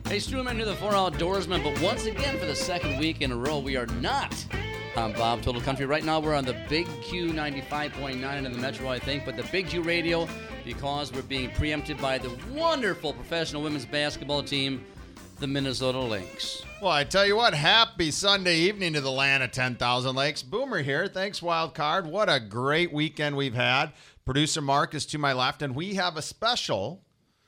Hey, Struman here, the Four Outdoorsman, but once again for the second week in a row, we are not on Bob Total Country. Right now, we're on the Big Q 95.9 in the Metro, I think, but the Big Q radio, because we're being preempted by the wonderful professional women's basketball team, the Minnesota Lynx. Well, I tell you what, happy Sunday evening to the land of 10,000 Lakes. Boomer here. Thanks, Wild Card. What a great weekend we've had. Producer Mark is to my left, and we have a special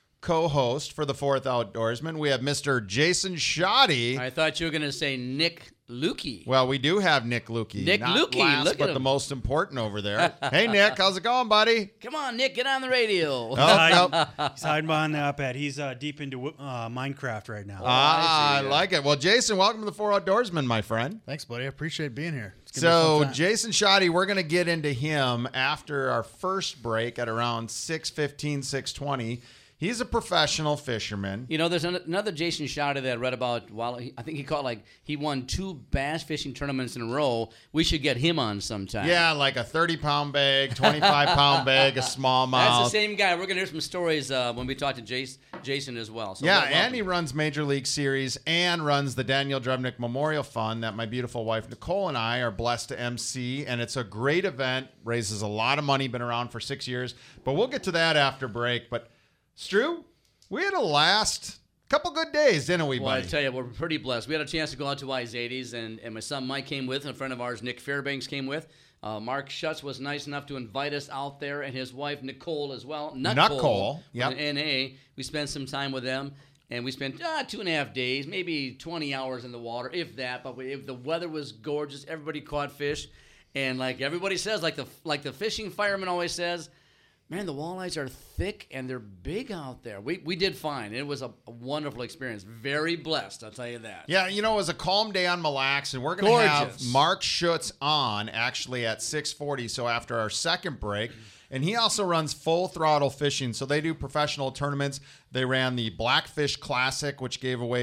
co-host for the Fourth Outdoorsman. We have Mr. Jason Shoddy. I thought you were going to say Nick Lukey. Well, we do have Nick Lukey. Nick Not Lukey, last, look at but him. the most important over there. Hey, Nick, how's it going, buddy? Come on, Nick, get on the radio. Oh, He's hiding behind the iPad. He's deep into Minecraft right now. I like it. Well, Jason, welcome to the Four Outdoorsman, my friend. Thanks, buddy. I appreciate being here. So, Jason Shoddy, we're going to get into him after our first break at around 6:15, 6:20. He's a professional fisherman. You know, there's another Jason Shoddy that I read about. I think he won 2 bass fishing tournaments in a row. We should get him on sometime. Yeah, like a 30-pound bag, 25-pound bag, a smallmouth. That's the same guy. We're going to hear some stories when we talk to Jason as well. So yeah, and he runs Major League Series and runs the Daniel Drebnick Memorial Fund that my beautiful wife Nicole and I are blessed to MC. And it's a great event, raises a lot of money, been around for 6 years. But we'll get to that after break. But Stu, we had a last couple good days, didn't we, Well, buddy? I tell you, we're pretty blessed. We had a chance to go out to I-80s, and my son Mike came with, and a friend of ours, Nick Fairbanks, came with. Mark Schutz was nice enough to invite us out there, and his wife, Nicole, as well. Nicole, yep. NA. We spent some time with them, and we spent 2.5 days, maybe 20 hours in the water, if that. But if the weather was gorgeous, everybody caught fish. And like everybody says, like the fishing fireman always says, man, the walleyes are thick and they're big out there. We did fine. It was a wonderful experience. Very blessed, I'll tell you that. Yeah, you know, it was a calm day on Mille Lacs, and we're going to have Gorgeous. Mark Schutz on actually at 6:40, so after our second break. And he also runs Full Throttle Fishing, so they do professional tournaments. They ran the Blackfish Classic, which gave away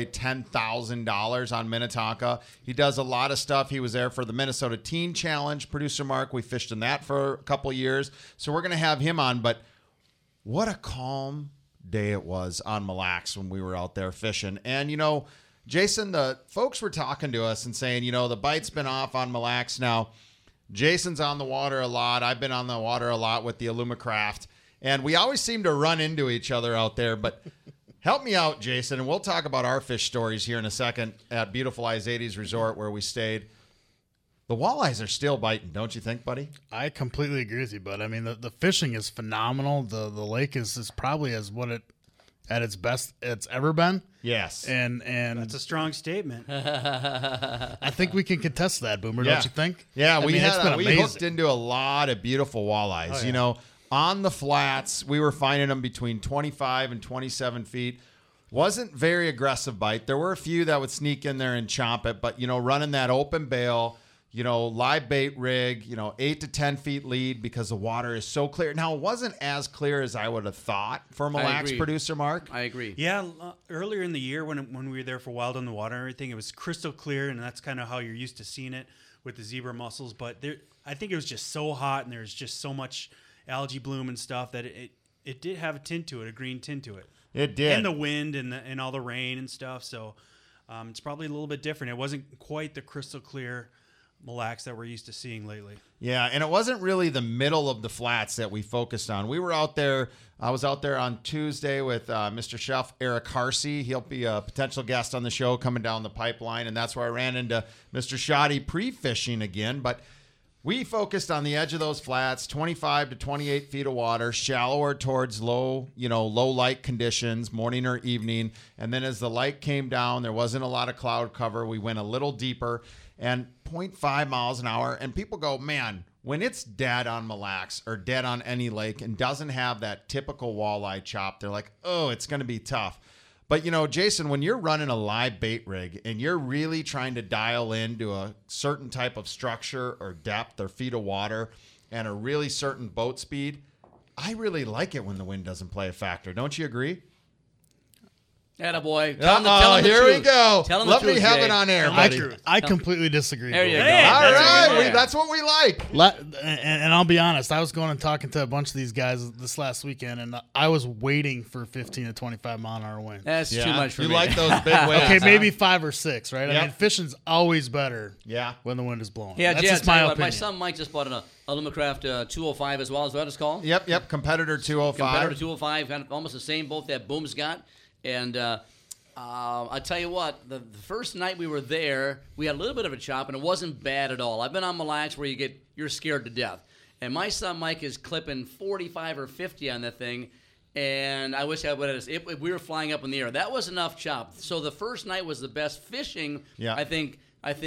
$10,000 on Minnetonka. He does a lot of stuff. He was there for the Minnesota Teen Challenge, producer Mark. We fished in that for a couple of years. So we're going to have him on. But what a calm day it was on Mille Lacs when we were out there fishing. And, you know, Jason, the folks were talking to us and saying, you know, the bite's been off on Mille Lacs now. Jason's on the water a lot. I've been on the water a lot with the Alumacraft. And we always seem to run into each other out there. But help me out, Jason, and we'll talk about our fish stories here in a second at beautiful I-80s Resort where we stayed. The walleyes are still biting, don't you think, buddy? I completely agree with you, bud. I mean, the fishing is phenomenal. The lake is probably as what it at its best it's ever been. Yes. And That's a strong statement. I think we can contest that, Boomer. Yeah. Don't you think? Yeah, it's been we amazing. hooked into a lot of beautiful walleyes. Oh, yeah. You know, on the flats, we were finding them between 25 and 27 feet. Wasn't very aggressive bite. There were a few that would sneak in there and chomp it, but, you know, running that open bail, you know, live bait rig, you know, 8 to 10 feet lead because the water is so clear. Now, it wasn't as clear as I would have thought for Mille Lacs, agree. producer Mark. I agree. Yeah, earlier in the year when we were there for Wild on the Water and everything, it was crystal clear, and that's kind of how you're used to seeing it with the zebra mussels. But I think it was just so hot, and there's just so much algae bloom and stuff that it did have a tint to it, a green tint to it. It did. And the wind and all the rain and stuff. So it's probably a little bit different. It wasn't quite the crystal clear Mille Lacs that we're used to seeing lately. Yeah, and it wasn't really the middle of the flats that we focused on. We were out there. I was out there on Tuesday with Mr. Chef Eric Harsey. He'll be a potential guest on the show coming down the pipeline, and that's where I ran into Mr. Shoddy pre-fishing again. But we focused on the edge of those flats, 25 to 28 feet of water, shallower towards low light conditions, morning or evening. And then as the light came down, there wasn't a lot of cloud cover. We went a little deeper and 0.5 miles an hour. And people go, man, when it's dead on Mille Lacs or dead on any lake and doesn't have that typical walleye chop, they're like, oh, it's going to be tough. But, you know, Jason, when you're running a live bait rig and you're really trying to dial into a certain type of structure or depth or feet of water and a really certain boat speed, I really like it when the wind doesn't play a factor. Don't you agree? Attaboy. Here we go. Tell him the Let me truth, have Jay. it on air, Tell him buddy. the truth. I completely disagree. There you Bill. go. All That's right, what we- that's what we like. And I'll be honest, I was going and talking to a bunch of these guys this last weekend, and I was waiting for 15 to 25 mile an hour wind. That's too much for you me. like those big waves. Okay, huh? maybe 5 or 6, right? Yep. I mean, fishing's always better Yeah. when the wind is blowing. Yeah, That's Jay, just I'll tell my you what, opinion. my son Mike just bought a Lumacraft 205 as well. Is what it's called? Yep. Competitor 205. Competitor 205, kind of almost the same boat that Boom's got. And I tell you what, the first night we were there, we had a little bit of a chop, and it wasn't bad at all. I've been on Mille Lacs where you're scared to death. And my son Mike is clipping 45 or 50 on that thing, and I wish I would have. We were flying up in the air. That was enough chop. So the first night was the best fishing. Yeah. I think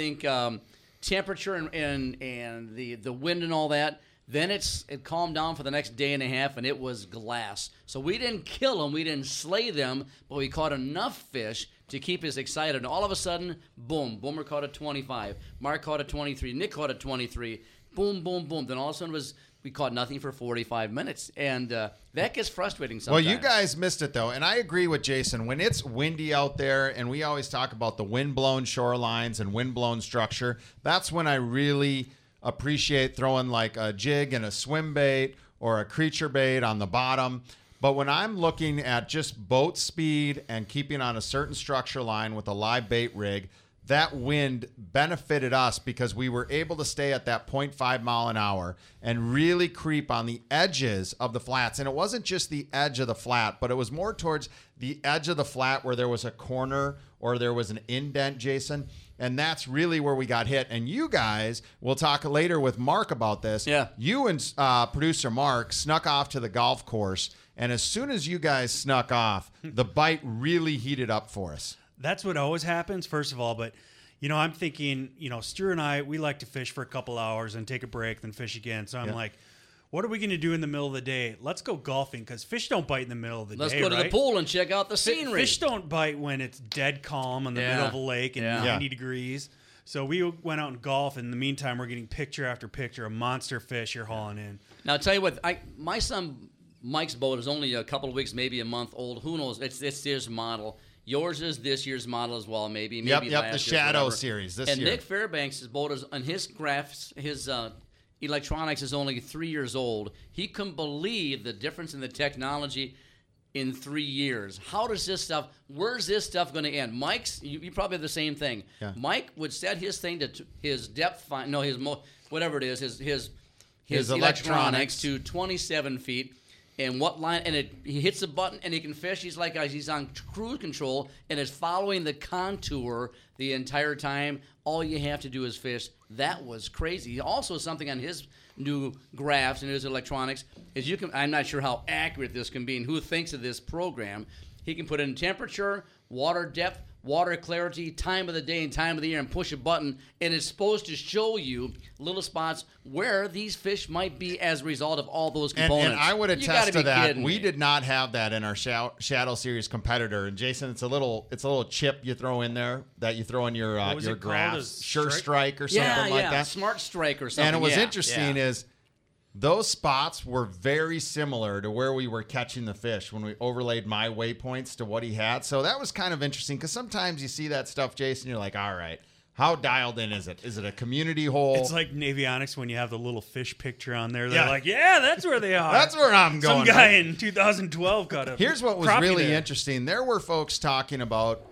temperature and the wind and all that. Then it calmed down for the next day and a half, and it was glass. So we didn't kill them, we didn't slay them, but we caught enough fish to keep us excited. And all of a sudden, boom, Boomer caught a 25, Mark caught a 23, Nick caught a 23, boom, boom, boom. Then all of a sudden we caught nothing for 45 minutes, and that gets frustrating sometimes. Well, you guys missed it, though, and I agree with Jason. When it's windy out there, and we always talk about the wind-blown shorelines and wind-blown structure, that's when I really appreciate throwing like a jig and a swim bait or a creature bait on the bottom. But when I'm looking at just boat speed and keeping on a certain structure line with a live bait rig, that wind benefited us because we were able to stay at that 0.5 mile an hour and really creep on the edges of the flats. And it wasn't just the edge of the flat, but it was more towards the edge of the flat where there was a corner or there was an indent, Jason. And that's really where we got hit. And you guys, we'll talk later with Mark about this. Yeah. You and producer Mark snuck off to the golf course. And as soon as you guys snuck off, the bite really heated up for us. That's what always happens, first of all. But, I'm thinking, Stu and I, we like to fish for a couple hours and take a break, then fish again. So I'm like, what are we going to do in the middle of the day? Let's go golfing because fish don't bite in the middle of the Let's day, go to right? the pool and check out the scenery. Fish don't bite when it's dead calm in the middle of a lake and 90 degrees. So we went out and golf. In the meantime, we're getting picture after picture of monster fish you're hauling in. Now, I'll tell you what, my son Mike's boat is only a couple of weeks, maybe a month old. Who knows? It's this year's model. Yours is this year's model as well, maybe. Yep, last the year's, Shadow whatever. series this and year. Nick Fairbanks' boat is, and his graphs, his electronics is only 3 years old. He couldn't believe the difference in the technology in 3 years. How does this stuff, where's this stuff going to end? Mike's, you probably have the same thing. Yeah. Mike would set his thing to his depth, whatever it is, his His electronics to 27 feet. And what line? And he hits a button and he can fish. He's like he's on cruise control and is following the contour the entire time. All you have to do is fish. That was crazy. Also, something on his new graphs and his electronics is you can. I'm not sure how accurate this can be and who thinks of this program. He can put in temperature, water depth, water clarity, time of the day, and time of the year, and push a button, and it's supposed to show you little spots where these fish might be as a result of all those components. And I would You attest gotta to be that. kidding We me. did not have that in our Shadow Series competitor. And Jason, it's a little chip you throw in there that you throw in your was your it called? graphs, A Sure strike? Strike or something like that. Smart Strike or something. And it was yeah, interesting yeah. is those spots were very similar to where we were catching the fish when we overlaid my waypoints to what he had. So that was kind of interesting because sometimes you see that stuff, Jason, you're like, all right, how dialed in is it? Is it a community hole? It's like Navionics when you have the little fish picture on there. They're Yeah. like, yeah, that's where they are. That's where I'm going. Some guy in 2012 got a Here's what was crappie really there. interesting. There were folks talking about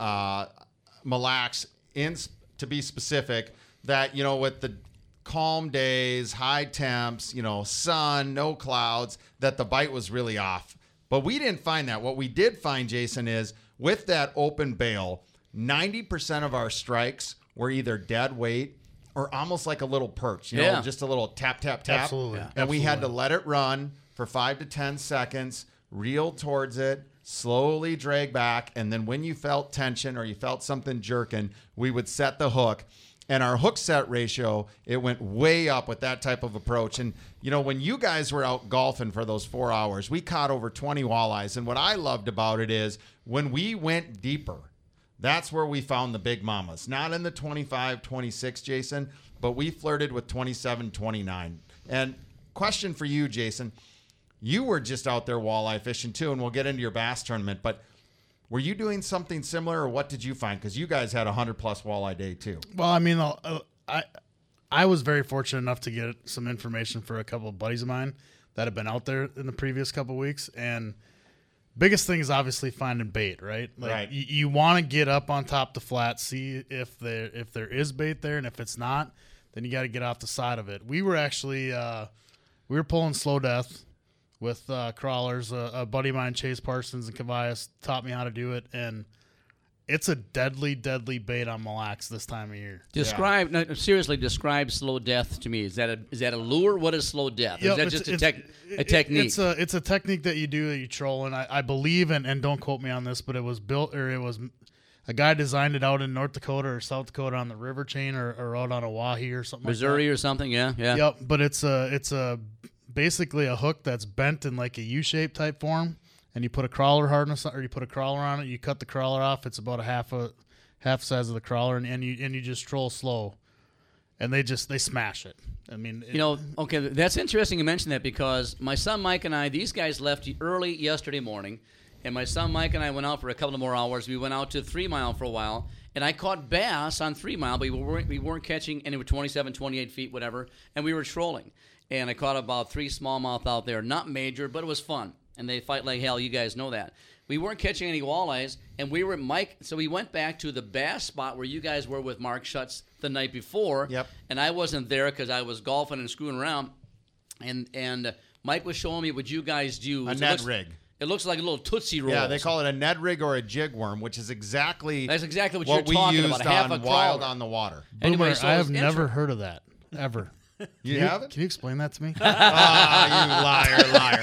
Mille Lacs, to be specific, that, with the calm days, high temps, sun, no clouds, that the bite was really off. But we didn't find that. What we did find, Jason, is with that open bail, 90% of our strikes were either dead weight or almost like a little perch, Yeah. just a little tap, tap, tap. Absolutely. And we had to let it run for 5 to 10 seconds, reel towards it, slowly drag back, and then when you felt tension or you felt something jerking, we would set the hook. And our hook set ratio, it went way up with that type of approach. And, when you guys were out golfing for those 4 hours, we caught over 20 walleyes. And what I loved about it is when we went deeper, that's where we found the big mamas. Not in the 25, 26, Jason, but we flirted with 27, 29. And question for you, Jason. You were just out there walleye fishing too, and we'll get into your bass tournament. But Were you doing something similar, or what did you find? Because you guys had 100+ walleye day too. Well, I mean, I was very fortunate enough to get some information for a couple of buddies of mine that have been out there in the previous couple of weeks, and biggest thing is obviously finding bait, right? Like right. You want to get up on top the flat, see if there is bait there, and if it's not, then you got to get off the side of it. We were actually we were pulling slow death with crawlers. A buddy of mine, Chase Parsons and Cavias, taught me how to do it, and it's a deadly bait on Mille Lacs this time of year. Describe slow death to me. Is that a lure? What is slow death? Yep, is that just a technique? It's a technique that you do that you troll, and I believe, and don't quote me on this, but it was a guy designed it out in North Dakota or South Dakota on the river chain or out on Oahe or something Missouri like that. or something, yeah. Yep, but it's a basically a hook that's bent in like a U-shaped type form, and you put a crawler harness or you put a crawler on it. You cut the crawler off. It's about a half size of the crawler, and you just troll slow, and they smash it. I mean, okay, that's interesting you mentioned that, because my son Mike and these guys left early yesterday morning, and my son Mike and I went out for a couple of more hours. We went out to 3 Mile for a while, and I caught bass on 3 Mile, but we weren't catching anywhere 27, 28 feet, whatever, and we were trolling. And I caught about 3 smallmouth out there, not major, but it was fun. And they fight like hell. You guys know that. We weren't catching any walleyes, and we were Mike. So we went back to the bass spot where you guys were with Mark Schutz the night before. Yep. And I wasn't there because I was golfing and screwing around. And Mike was showing me what you guys do. A Ned rig. It looks like a little Tootsie Roll. Yeah, they call it a Ned rig or a jig worm, which is That's exactly what we you're talking used about. Half a on Wild crawler. on the Water. Anyway, Boomer, so I it have was never heard of that ever. You haven't? Can you explain that to me? Ah, you liar.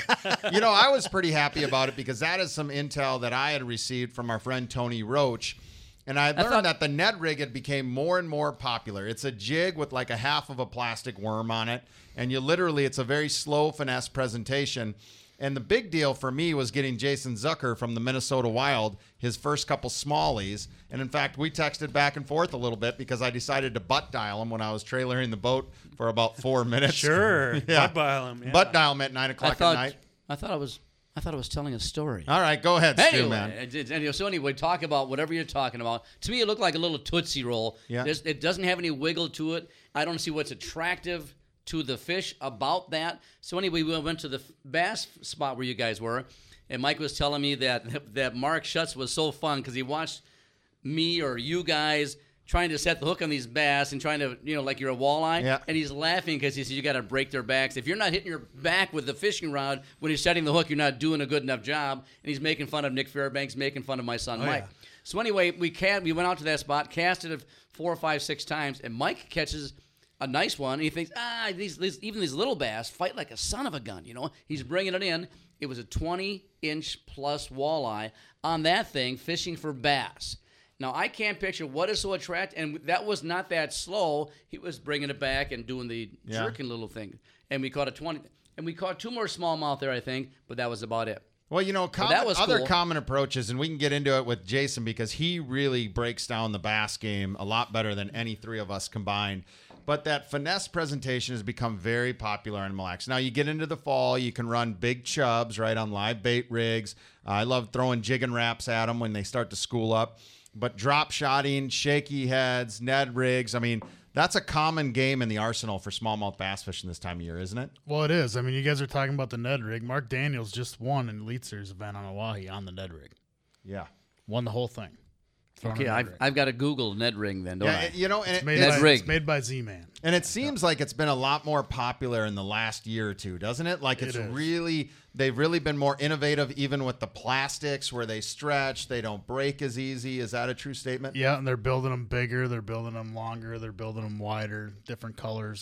I was pretty happy about it because that is some intel that I had received from our friend Tony Roach. And I learned that the Ned rig had became more and more popular. It's a jig with like a half of a plastic worm on it. And it's a very slow finesse presentation. And the big deal for me was getting Jason Zucker from the Minnesota Wild his first couple smallies. And in fact, we texted back and forth a little bit because I decided to butt dial him when I was trailering the boat for about 4 minutes. Sure. Yeah. Butt dial him. Yeah. Butt dial him at 9 o'clock at night. I thought I was telling a story. All right, go ahead, Stu, man. Anyway, talk about whatever you're talking about. To me, it looked like a little Tootsie Roll. Yeah. It doesn't have any wiggle to it. I don't see what's attractive to the fish about that. So anyway, we went to the bass spot where you guys were, and Mike was telling me that Mark Schutz was so fun because he watched me or you guys trying to set the hook on these bass and trying to, like you're a walleye. Yeah. And he's laughing because he says you got to break their backs. If you're not hitting your back with the fishing rod when you're setting the hook, you're not doing a good enough job. And he's making fun of Nick Fairbanks, making fun of my son Mike. Yeah. So anyway, we went out to that spot, casted it 4 or 5, 6 times, and Mike catches a nice one. And he thinks, even these little bass fight like a son of a gun. He's bringing it in. It was a 20-inch plus walleye on that thing, fishing for bass. Now, I can't picture what is so attractive, and that was not that slow. He was bringing it back and doing the jerking little thing. And we caught a 20, and we caught 2 more smallmouth there, I think, but that was about it. Well, that was other cool. common approaches, and we can get into it with Jason because he really breaks down the bass game a lot better than any 3 of us combined. But that finesse presentation has become very popular in Mille Lacs. Now, you get into the fall, you can run big chubs, right, on live bait rigs. I love throwing jig and wraps at them when they start to school up. But drop shotting, shaky heads, Ned rigs, that's a common game in the arsenal for smallmouth bass fishing this time of year, isn't it? Well, it is. You guys are talking about the Ned rig. Mark Daniels just won an Elite Series event on Oahe on the Ned rig. Yeah. Won the whole thing. Okay, I've got to Google Ned ring then, don't I? And It's made by Z-Man. And it seems like it's been a lot more popular in the last year or two, doesn't it? Like they've really been more innovative even with the plastics where they stretch, they don't break as easy. Is that a true statement? Yeah, and they're building them bigger, they're building them longer, they're building them wider, different colors.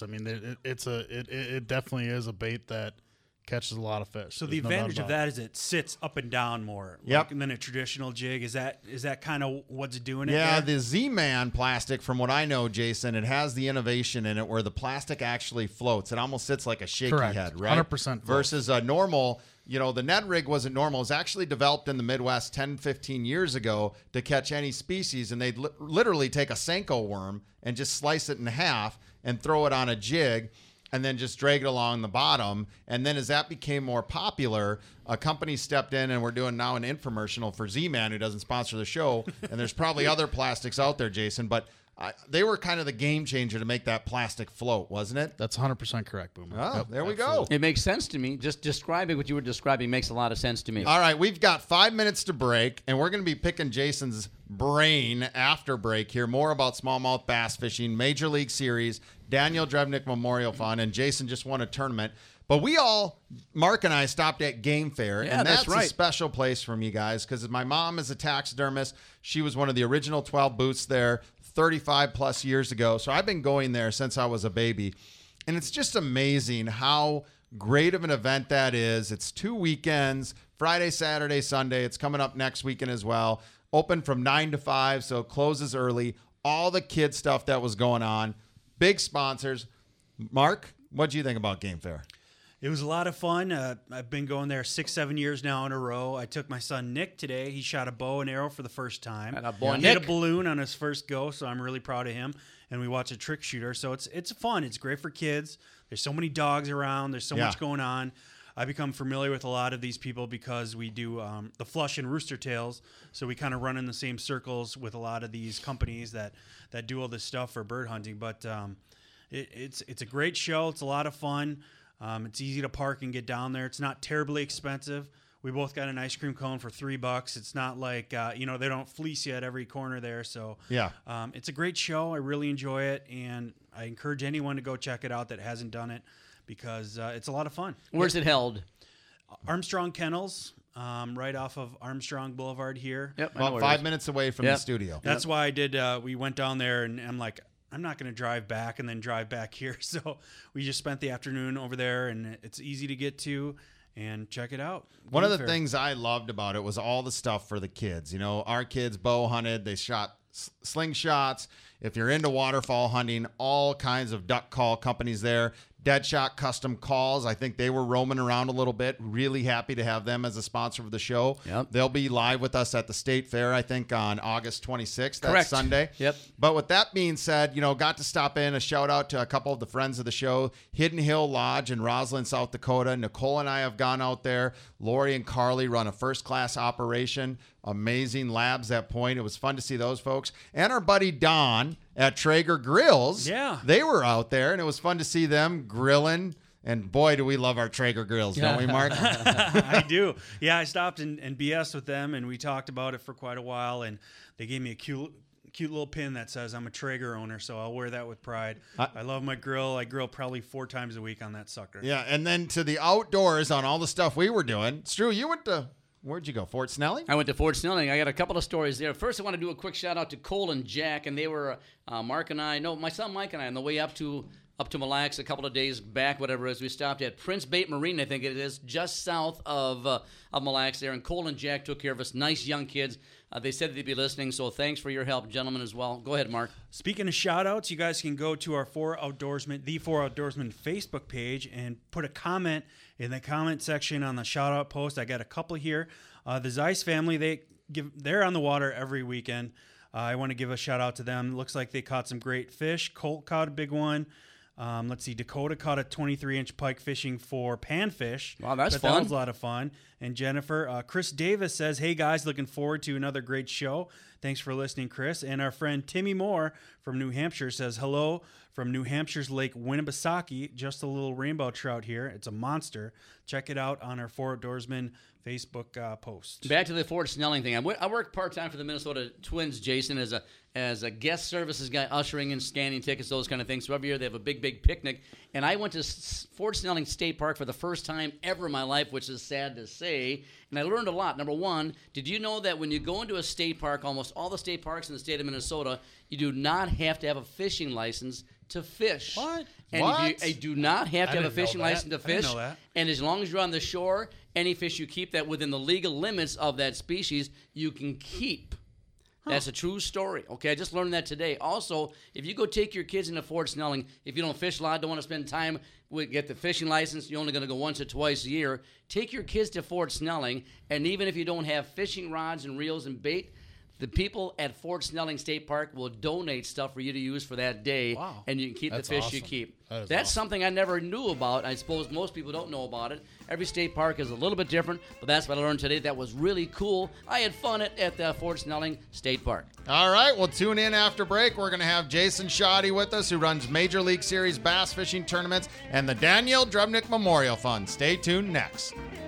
It definitely is a bait that catches a lot of fish. So the advantage of that is it sits up and down more. Yep. And then a traditional jig, is that kind of what's doing it? Yeah, there? the Z-Man plastic, from what I know, Jason, it has the innovation in it where the plastic actually floats. It almost sits like a shaky Correct. head, right? 100% floats. Versus a normal, the Ned rig wasn't normal. It was actually developed in the Midwest 10, 15 years ago to catch any species, and they'd literally take a Senko worm and just slice it in half and throw it on a jig. and then just drag it along the bottom. And then as that became more popular, a company stepped in, and we're doing now an infomercial for Z-Man, who doesn't sponsor the show. And there's probably other plastics out there, Jason, but they were kind of the game changer to make that plastic float, wasn't it? That's 100% correct, Boomer. Oh, Yep, there we absolutely. go. It makes sense to me. Just describing what you were describing makes a lot of sense to me. All right, we've got 5 minutes to break, and we're going to be picking Jason's brain after break here. More about smallmouth bass fishing, Major League Series, Daniel Drevnick Memorial Fund, and Jason just won a tournament. But Mark and I stopped at Game Fair, Yeah, and that's right. a special place for me, guys, because my mom is a taxidermist. She was one of the original 12 booths there 35 plus years ago. So I've been going there since I was a baby. And it's just amazing how great of an event that is. It's 2 weekends, Friday, Saturday, Sunday. It's coming up next weekend as well. Open from 9 to 5, so it closes early. All the kid stuff that was going on. Big sponsors. Mark, what do you think about Game Fair? It was a lot of fun. I've been going there 6-7 years now in a row. I took my son Nick today. He shot a bow and arrow for the first time. And a boy, He hit a Nick. balloon on his first go, so I'm really proud of him. And we watched a trick shooter, so it's fun. It's great for kids. There's so many dogs around. There's so much going on. I become familiar with a lot of these people because we do the Flush and Rooster Tails, so we kind of run in the same circles with a lot of these companies that do all this stuff for bird hunting. But it's a great show. It's a lot of fun. It's easy to park and get down there. It's not terribly expensive. We both got an ice cream cone for $3. It's not like they don't fleece you at every corner there. So Yeah. it's a great show. I really enjoy it, and I encourage anyone to go check it out that hasn't done it because it's a lot of fun. Where's it held? Armstrong Kennels, right off of Armstrong Boulevard here. Yep. I know About where it 5 is. minutes away from Yep. the studio. That's why I did. We went down there, and I'm like, I'm not going to drive back and then drive back here. So we just spent the afternoon over there, and it's easy to get to. And check it out. One of the Game Fair. things I loved about it was all the stuff for the kids. You know, our kids bow hunted, they shot slingshots. If you're into waterfall hunting, all kinds of duck call companies there. Deadshot Custom Calls, I think they were roaming around a little bit. Really happy to have them as a sponsor of the show. Yep. They'll be live with us at the State Fair, I think, on August 26th. That's Correct. Sunday. Yep. But with that being said, got to stop in. A shout out to a couple of the friends of the show, Hidden Hill Lodge in Roslyn, South Dakota. Nicole and I have gone out there. Lori and Carly run a first-class operation. Amazing labs at Point. It was fun to see those folks. And our buddy Don at Traeger Grills. Yeah. They were out there, and it was fun to see them grilling. And boy, do we love our Traeger grills, don't we, Mark? I do. Yeah, I stopped and BS with them, and we talked about it for quite a while, and they gave me a cute little pin that says I'm a Traeger owner, so I'll wear that with pride. I love my grill. I grill probably 4 times a week on that sucker. Yeah, and then to the outdoors on all the stuff we were doing. Stu, you went to, where'd you go, Fort Snelling? I went to Fort Snelling. I got a couple of stories there. First, I want to do a quick shout out to Cole and Jack, and they were my son Mike and I on the way up to Mille Lacs a couple of days back, whatever it is. We stopped at Prince Bait Marine, I think it is, just south of Mille Lacs there, and Cole and Jack took care of us. Nice young kids. They said they'd be listening, so thanks for your help, gentlemen, as well. Go ahead, Mark. Speaking of shout-outs, you guys can go to our the 4 Outdoorsmen Facebook page and put a comment in the comment section on the shout-out post. I got a couple here. The Zeiss family, they're on the water every weekend. I want to give a shout-out to them. Looks like they caught some great fish. Colt caught a big one. Let's see, Dakota caught a 23-inch pike fishing for panfish. Wow, that's That fun. was a lot of fun. And Jennifer, Chris Davis says, hey guys, looking forward to another great show. Thanks for listening, Chris. And our friend Timmy Moore from New Hampshire says, hello from New Hampshire's Lake Winnipesaukee. Just a little rainbow trout here. It's a monster. Check it out on our 4 Outdoorsmen Facebook post. Back to the Fort Snelling thing. I work part-time for the Minnesota Twins, Jason, as a guest services guy, ushering and scanning tickets, those kind of things. So every year they have a big picnic. And I went to Fort Snelling State Park for the first time ever in my life, which is sad to say. And I learned a lot. Number one, did you know that when you go into a state park, almost all the state parks in the state of Minnesota, you do not have to have a fishing license to fish? What? And What? you do not have to have a didn't know fishing that. license to I didn't fish. know that. And as long as you're on the shore, any fish you keep that within the legal limits of that species, you can keep. That's a true story. Okay, I just learned that today. Also, if you go take your kids into Fort Snelling, if you don't fish a lot, don't want to spend time with get the fishing license, you're only going to go once or twice a year. Take your kids to Fort Snelling, and even if you don't have fishing rods and reels and bait, The people at Fort Snelling State Park will donate stuff for you to use for that day, and you can keep That's the fish awesome. you keep. That is That's awesome. something I never knew about. I suppose most people don't know about it. Every state park is a little bit different, but that's what I learned today. That was really cool. I had fun at the Fort Snelling State Park. All right, well, tune in after break. We're going to have Jason Shoddy with us, who runs Major League Series bass fishing tournaments and the Daniel Drevnick Memorial Fund. Stay tuned next.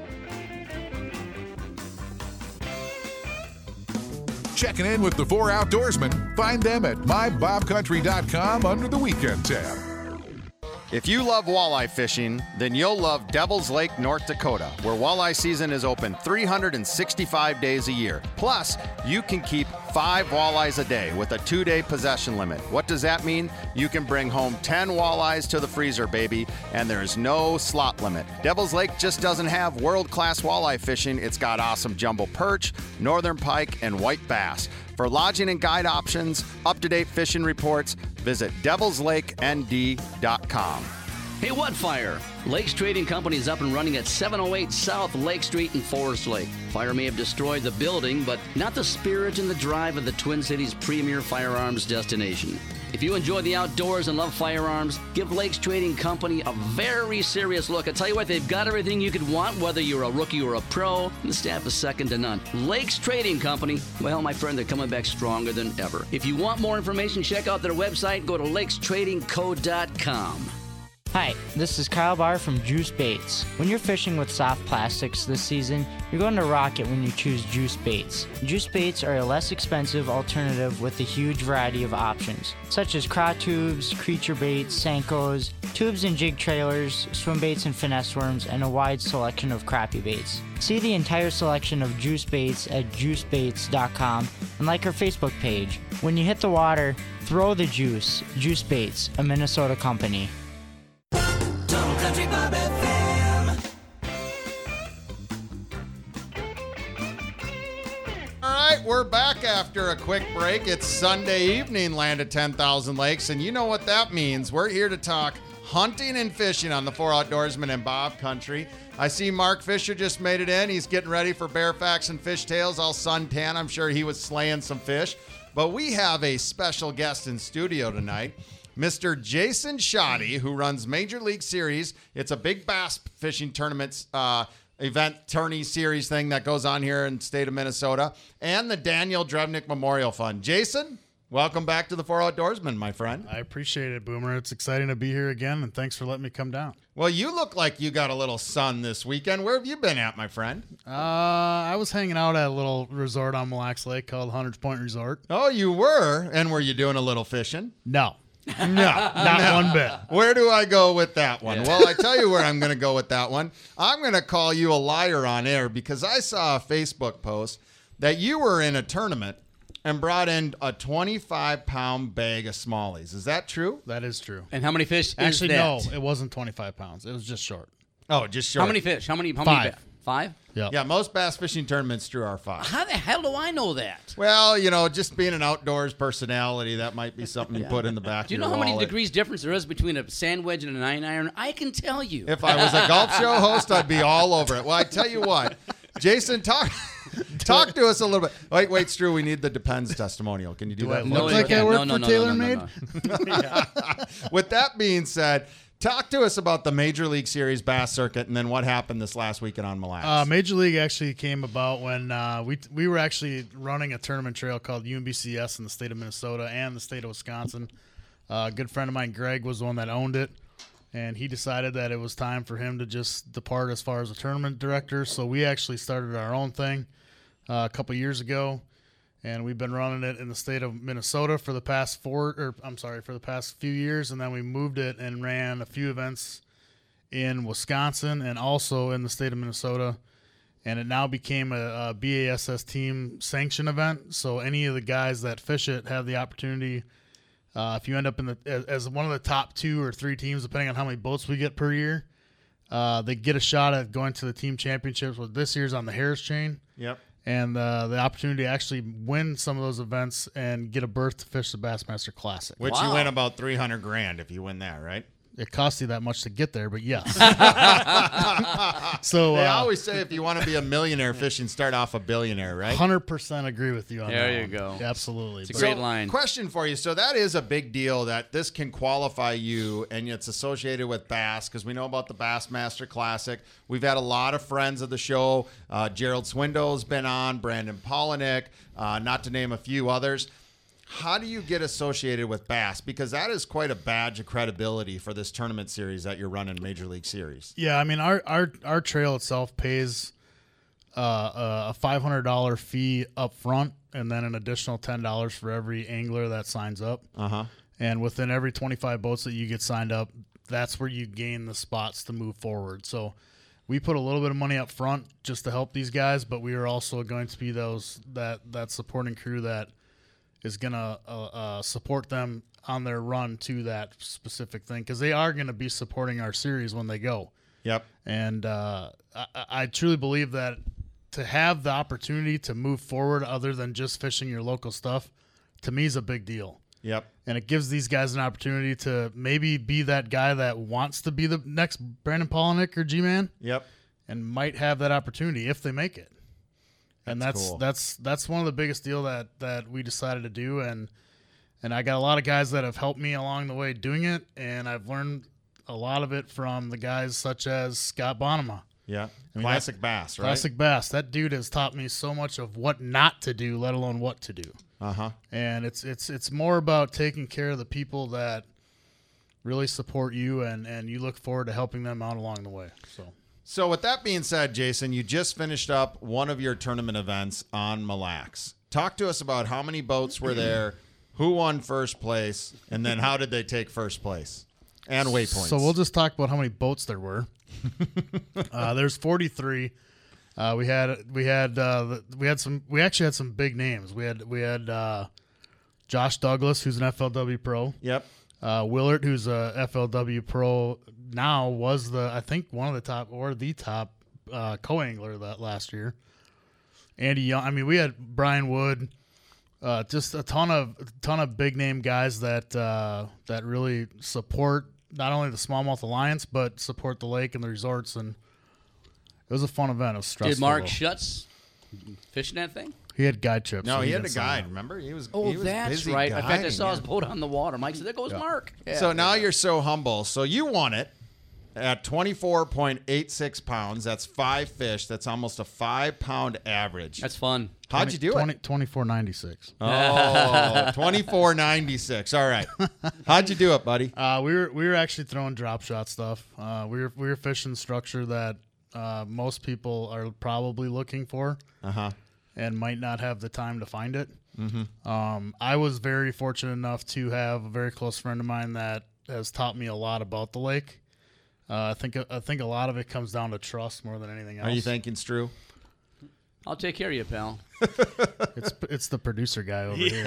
Checking in with the 4 Outdoorsmen. Find them at mybobcountry.com under the Weekend tab. If you love walleye fishing, then you'll love Devil's Lake, North Dakota, where walleye season is open 365 days a year. Plus, you can keep 5 walleyes a day with a 2-day possession limit. What does that mean? You can bring home 10 walleyes to the freezer, baby, and there's no slot limit. Devil's Lake just doesn't have world-class walleye fishing. It's got awesome jumbo perch, northern pike, and white bass. For lodging and guide options, up-to-date fishing reports, visit devilslakend.com. Hey, Woodfire! Lakes Trading Company is up and running at 708 South Lake Street in Forest Lake. Fire may have destroyed the building, but not the spirit and the drive of the Twin Cities' premier firearms destination. If you enjoy the outdoors and love firearms, give Lakes Trading Company a very serious look. I tell you what, they've got everything you could want, whether you're a rookie or a pro. The staff is second to none. Lakes Trading Company, well, my friend, they're coming back stronger than ever. If you want more information, check out their website. Go to lakestradingco.com. Hi, this is Kyle Barr from Juice Baits. When you're fishing with soft plastics this season, you're going to rock it when you choose Juice Baits. Juice Baits are a less expensive alternative with a huge variety of options, such as craw tubes, creature baits, Senkos, tubes and jig trailers, swim baits and finesse worms, and a wide selection of crappie baits. See the entire selection of Juice Baits at juicebaits.com and like our Facebook page. When you hit the water, throw the juice. Juice Baits, a Minnesota company. Country Bob FM. All right, we're back after a quick break. It's Sunday evening, Land of 10,000 Lakes, and you know what that means. We're here to talk hunting and fishing on the 4 Outdoorsmen and Bob Country. I see Mark Fisher just made it in. He's getting ready for Bear Facts and Fish Tales, all suntan. I'm sure he was slaying some fish. But we have a special guest in studio tonight. Mr. Jason Shoddy, who runs Major League Series. It's a big bass fishing tournament event, tourney series thing that goes on here in the state of Minnesota, and the Daniel Drevnick Memorial Fund. Jason, welcome back to the 4 Outdoorsmen, my friend. I appreciate it, Boomer. It's exciting to be here again, and thanks for letting me come down. Well, you look like you got a little sun this weekend. Where have you been at, my friend? I was hanging out at a little resort on Mille Lacs Lake called Hunters Point Resort. Oh, you were? And were you doing a little fishing? No. No, Not one bit. Where do I go with that one? Well, I tell you where I'm going to go with that one. I'm going to call you a liar on air because I saw a Facebook post that you were in a tournament and brought in a 25-pound bag of smallies. Is that true? That is true. And how many fish Actually, is no, that? it wasn't 25 pounds. It was just short. Oh, just short. How many fish? How many? 5. 5? Yep. Yeah, most bass fishing tournaments, Drew, are 5. How the hell do I know that? Well, you know, just being an outdoors personality, that might be something you put in the back Do you of know your how many wallet. degrees difference there is between a sand wedge and a 9-iron? I can tell you. If I was a golf show host, I'd be all over it. Well, I tell you what, Jason, talk to us a little bit. Wait, Stu, we need the Depends testimonial. Can you do that? I for look us? like I work for Taylor no, Made? no. With that being said, talk to us about the Major League Series bass circuit and then what happened this last weekend on Mille Lacs. Major League actually came about when we were actually running a tournament trail called UMBCS in the state of Minnesota and the state of Wisconsin. A good friend of mine, Greg, was the one that owned it, and he decided that it was time for him to just depart as far as a tournament director. So we actually started our own thing a couple years ago, and we've been running it in the state of Minnesota for the past for the past few years, and then we moved it and ran a few events in Wisconsin and also in the state of Minnesota, and it now became a BASS team sanction event. So any of the guys that fish it have the opportunity. If you end up as one of the top 2 or 3 teams, depending on how many boats we get per year, they get a shot at going to the team championships. Well, this year's on the Harris chain. Yep. And the opportunity to actually win some of those events and get a berth to fish the Bassmaster Classic. Which you win about $300,000 if you win that, right? it costs you that much to get there, but yes. So They always say if you want to be a millionaire fishing, start off a billionaire, right? 100% agree with you on that. There you one. go. Absolutely. It's a But- great line. Question for you. So that is a big deal that this can qualify you, and it's associated with bass because we know about the Bassmaster Classic. We've had a lot of friends of the show. Gerald Swindle's been on, Brandon Polinick, not to name a few others. How do you get associated with bass? Because that is quite a badge of credibility for this tournament series that you're running, Major League Series. Yeah, I mean, our trail itself pays a $500 fee up front, and then an additional $10 for every angler that signs up. And within every 25 boats that you get signed up, that's where you gain the spots to move forward. So we put a little bit of money up front just to help these guys, but we are also going to be that supporting crew that is going to support them on their run to that specific thing, because they are going to be supporting our series when they go. Yep. And I truly believe that to have the opportunity to move forward other than just fishing your local stuff, to me is a big deal. Yep. And it gives these guys an opportunity to maybe be that guy that wants to be the next Brandon Polinick or G-Man, Yep. and might have that opportunity if they make it. And That's cool. that's one of the biggest deal that we decided to do, and I got a lot of guys that have helped me along the way doing it, and I've learned a lot of it from the guys such as Scott Bonema. Yeah. mean, Classic bass, right? Classic Bass. That dude has taught me so much of what not to do, let alone what to do. And it's more about taking care of the people that really support you, and you look forward to helping them out along the way. So with that being said, Jason, you just finished up one of your tournament events on Mille Lacs. Talk to us about how many boats were there, who won first place, and then how did they take first place and waypoints. So we'll just talk about how many boats there were. There's 43. We actually had some big names. We had Josh Douglas, who's an FLW pro. Yep. Willard, who's a FLW pro now, was I think one of the top or the top co-angler that last year. Andy Young. I mean, we had Brian Wood. Just a ton of big name guys that really support not only the Smallmouth Alliance but support the lake and the resorts, and it was a fun event. It was stressful. Did Mark though. Schutz fishing that thing? He had guide trips. No, so he had a didn't sign guide. up. Remember, he was. Oh, he was that's busy right. In fact, I guiding, saw his yeah. boat on the water. Mike said, "There goes Mark." Yeah. So now you're so humble. So you won it at 24.86 pounds. That's 5 fish. That's almost a 5-pound average. That's fun. How'd you do it? 24.96. Oh, 24.96. All right. How'd you do it, buddy? We were actually throwing drop shot stuff. We were fishing structure that most people are probably looking for, and might not have the time to find it. I was very fortunate enough to have a very close friend of mine that has taught me a lot about the lake. I think a lot of it comes down to trust more than anything else. Are you thinking, Stu? I'll take care of you, pal. It's the producer guy over here.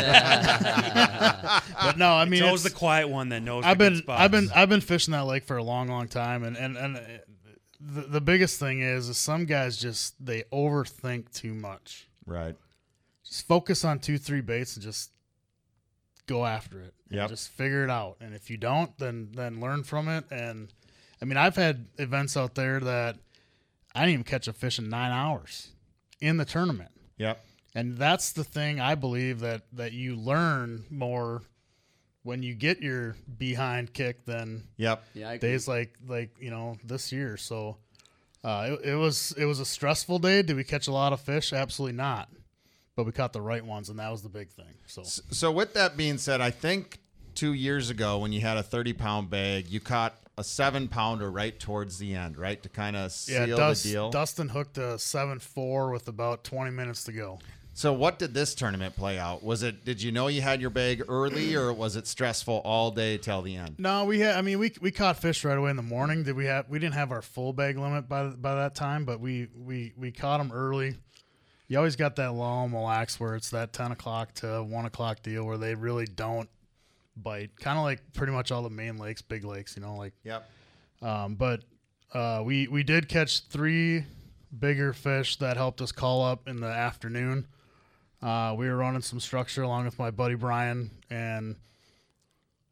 But no, I mean, It's always the quiet one that knows. I've the good been spots. I've been fishing that lake for a long time, and the biggest thing is some guys just they overthink too much. Right. Just focus on 2-3 baits and just go after it. And Yep. just figure it out. And if you don't, then learn from it. And I mean, I've had events out there that I didn't even catch a fish in 9 hours in the tournament. Yep. And that's the thing I believe that you learn more when you get your behind kicked than Yep. Yeah, I agree. days like this year. So it was a stressful day. Did we catch a lot of fish? Absolutely not. But we caught the right ones, and that was the big thing. So with that being said, I think 2 years ago when you had a 30-pound bag, you caught a 7-pounder right towards the end, right, to kind of seal the deal. Dustin hooked a 7.4 with about 20 minutes to go. So what did this tournament play out? Did you know you had your bag early, or was it stressful all day till the end? No, we caught fish right away in the morning. We didn't have our full bag limit by that time, but we caught them early. You always got that lull in Mille Lacs where it's that 10 o'clock to 1 o'clock deal where they really don't bite. Kind of like pretty much all the main lakes, big lakes, Yep. But we did catch 3 bigger fish that helped us call up in the afternoon. We were running some structure along with my buddy Brian, and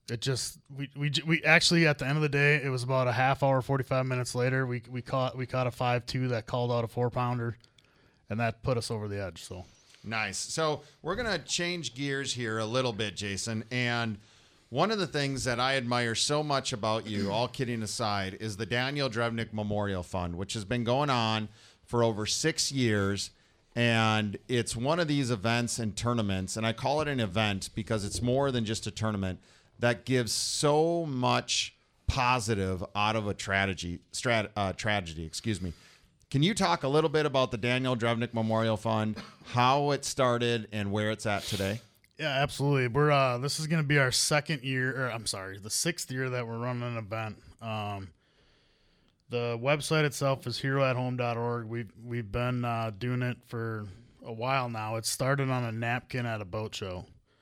it just we actually at the end of the day, it was about a half hour, 45 minutes later, we caught a 5.2 that called out a 4-pounder, and that put us over the edge. So nice. So we're gonna change gears here a little bit, Jason. And one of the things that I admire so much about you, all kidding aside, is the Daniel Drevnik Memorial Fund, which has been going on for over 6 years. And it's one of these events and tournaments, and I call it an event because it's more than just a tournament, that gives so much positive out of a tragedy. Excuse me. Can you talk a little bit about the Daniel Drevnik Memorial Fund, how it started, and where it's at today? yeah, absolutely. We're this is going to be our second year, or I'm sorry, the 6th year that we're running an event. The website itself is heroathome.org. We've been doing it for a while now. It started on a napkin at a boat show.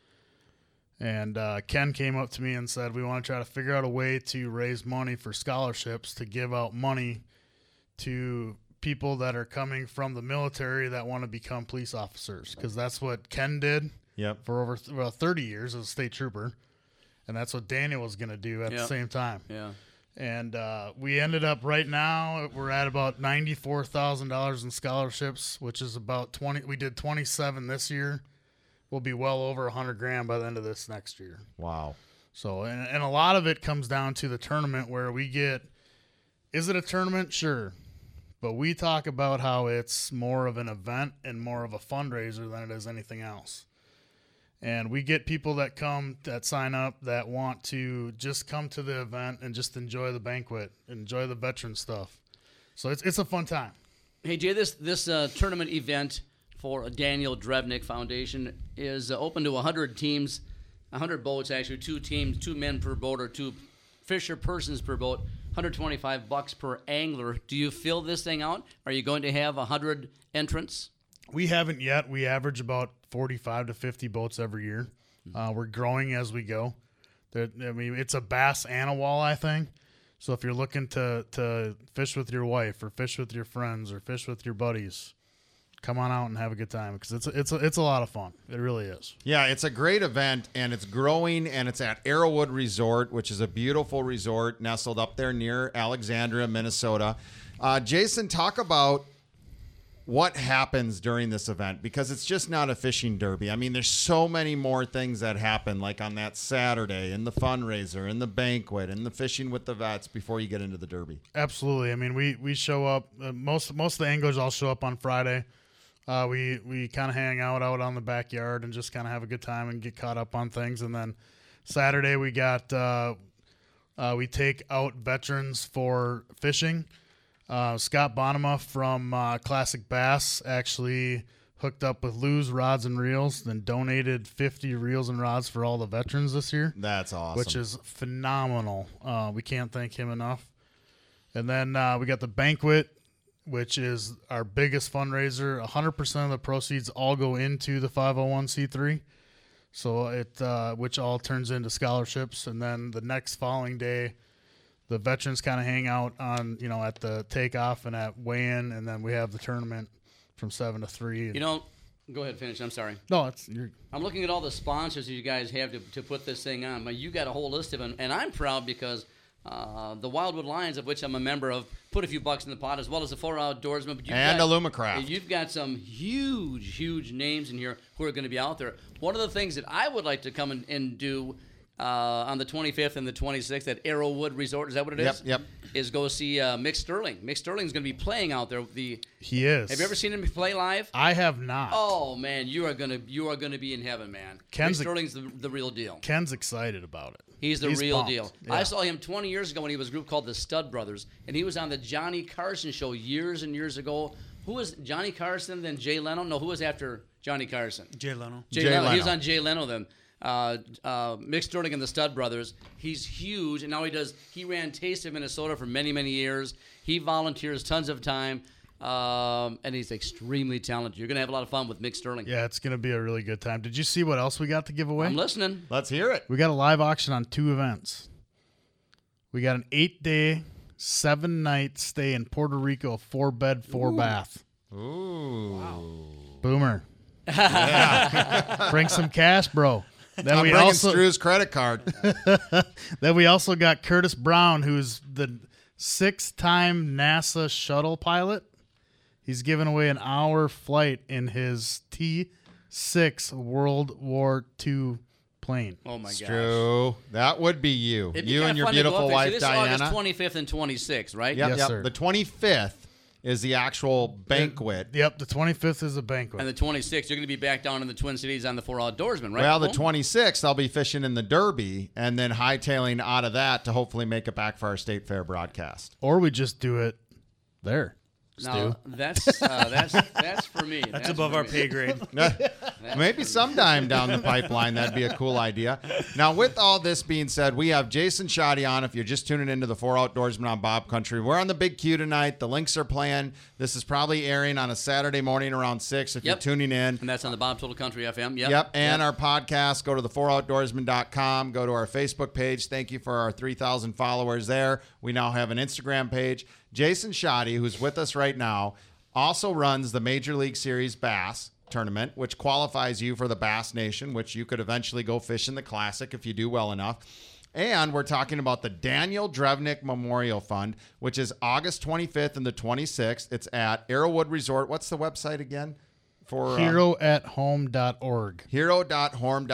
And Ken came up to me and said, we want to try to figure out a way to raise money for scholarships to give out money to people that are coming from the military that want to become police officers. Because that's what Ken did for over 30 years as a state trooper. And that's what Daniel was going to do at the same time. Yeah. And we ended up right now, we're at about $94,000 in scholarships, which is about 20. We did 27 this year. We'll be well over $100,000 by the end of this next year. Wow. So, and a lot of it comes down to the tournament where we get, is it a tournament? Sure. But we talk about how it's more of an event and more of a fundraiser than it is anything else. And we get people that come, that sign up, that want to just come to the event and just enjoy the banquet, enjoy the veteran stuff. So it's a fun time. Hey, Jay, this tournament event for Daniel Drevnik Foundation is open to 100 teams, 100 boats, actually, 2 teams, 2 men per boat or 2 fisher persons per boat, $125 per angler. Do you fill this thing out? Are you going to have 100 entrants? We haven't yet. We average about 45 to 50 boats every year. We're growing as we go. It's a bass and a walleye thing. So if you're looking to fish with your wife or fish with your friends or fish with your buddies, come on out and have a good time because it's a lot of fun. It really is. Yeah, it's a great event, and it's growing, and it's at Arrowwood Resort, which is a beautiful resort nestled up there near Alexandria, Minnesota. Jason, talk about what happens during this event, because it's just not a fishing derby. I mean, there's so many more things that happen, like on that Saturday, and the fundraiser, and the banquet, and the fishing with the vets before you get into the derby. Absolutely. I mean, we show up. Most of the anglers all show up on Friday. We kind of hang out on the backyard and just kind of have a good time and get caught up on things. And then Saturday we got we take out veterans for fishing. Scott Bonema from Classic Bass actually hooked up with Lou's Rods and Reels, then donated 50 reels and rods for all the veterans this year. That's awesome. Which is phenomenal. We can't thank him enough. And then we got the banquet, which is our biggest fundraiser. 100% of the proceeds all go into the 501c3. So which all turns into scholarships. And then the next following day, the veterans kind of hang out on, at the takeoff and at weigh-in, and then we have the tournament from 7 to 3. Go ahead, finish. I'm sorry. No, I'm looking at all the sponsors that you guys have to put this thing on. You got a whole list of them, and I'm proud because the Wildwood Lions, of which I'm a member of, put a few bucks in the pot, as well as the 4 Outdoorsmen. And Illumicraft. You've got some huge names in here who are going to be out there. One of the things that I would like to come and do on the 25th and the 26th at Arrowwood Resort, is that what it is? Yep. Is go see Mick Sterling. Mick Sterling's going to be playing out there. He is. Have you ever seen him play live? I have not. Oh man, you are gonna be in heaven, man. Mick Sterling's the real deal. Ken's excited about it. He's the real pumped. deal. Yeah. I saw him 20 years ago when he was a group called the Stud Brothers, and he was on the Johnny Carson show years and years ago. Who was Johnny Carson, then Jay Leno? No, who was after Johnny Carson? Jay Leno. Jay Leno. He was on Jay Leno then. Mick Sterling and the Stud Brothers. He's huge, and now he ran Taste of Minnesota for many years. He volunteers tons of time, and he's extremely talented. You're going to have a lot of fun with Mick Sterling. Yeah, it's going to be a really good time. Did you see what else we got to give away? I'm listening. Let's hear it. We got a live auction on 2 events. We got an 8-day, 7-night stay in Puerto Rico, 4-bed, 4-bath. Ooh. Wow. Boomer. Bring some cash, bro. Then I'm we bringing also Stru's credit card. then we also got Curtis Brown, who's the 6-time NASA shuttle pilot. He's given away an hour flight in his T-6 World War II plane. Oh my gosh. Stru, that would be you. It'd be You kinda and your fun to go beautiful up there. See, wife, this Diana. is August 25th and 26th, right? Yep, Yes, yep. sir. The 25th is the actual banquet. Yep, the 25th is a banquet. And the 26th, you're going to be back down in the Twin Cities on the 4 Outdoorsmen, right? Well, the Cole? 26th, I'll be fishing in the Derby and then hightailing out of that to hopefully make it back for our State Fair broadcast. Or we just do it there. No, that's for me. That's above for our me. pay grade. Maybe sometime down the pipeline, that'd be a cool idea. Now, with all this being said, we have Jason Shoddy on. If you're just tuning into the 4 Outdoorsmen on Bob Country, we're on the Big Q tonight. The Lynx are playing. This is probably airing on a Saturday morning around 6 if you're Yep. tuning in. And that's on the Bob Total Country FM. Yep. Yep. And our podcast, go to the4outdoorsman.com, go to our Facebook page. Thank you for our 3,000 followers there. We now have an Instagram page. Jason Shoddy, who's with us right now, also runs the Major League Series Bass Tournament, which qualifies you for the Bass Nation, which you could eventually go fish in the Classic if you do well enough. And we're talking about the Daniel Drevnik Memorial Fund, which is August 25th and the 26th. It's at Arrowwood Resort. What's the website again? For Heroathome.org. Hero.horn.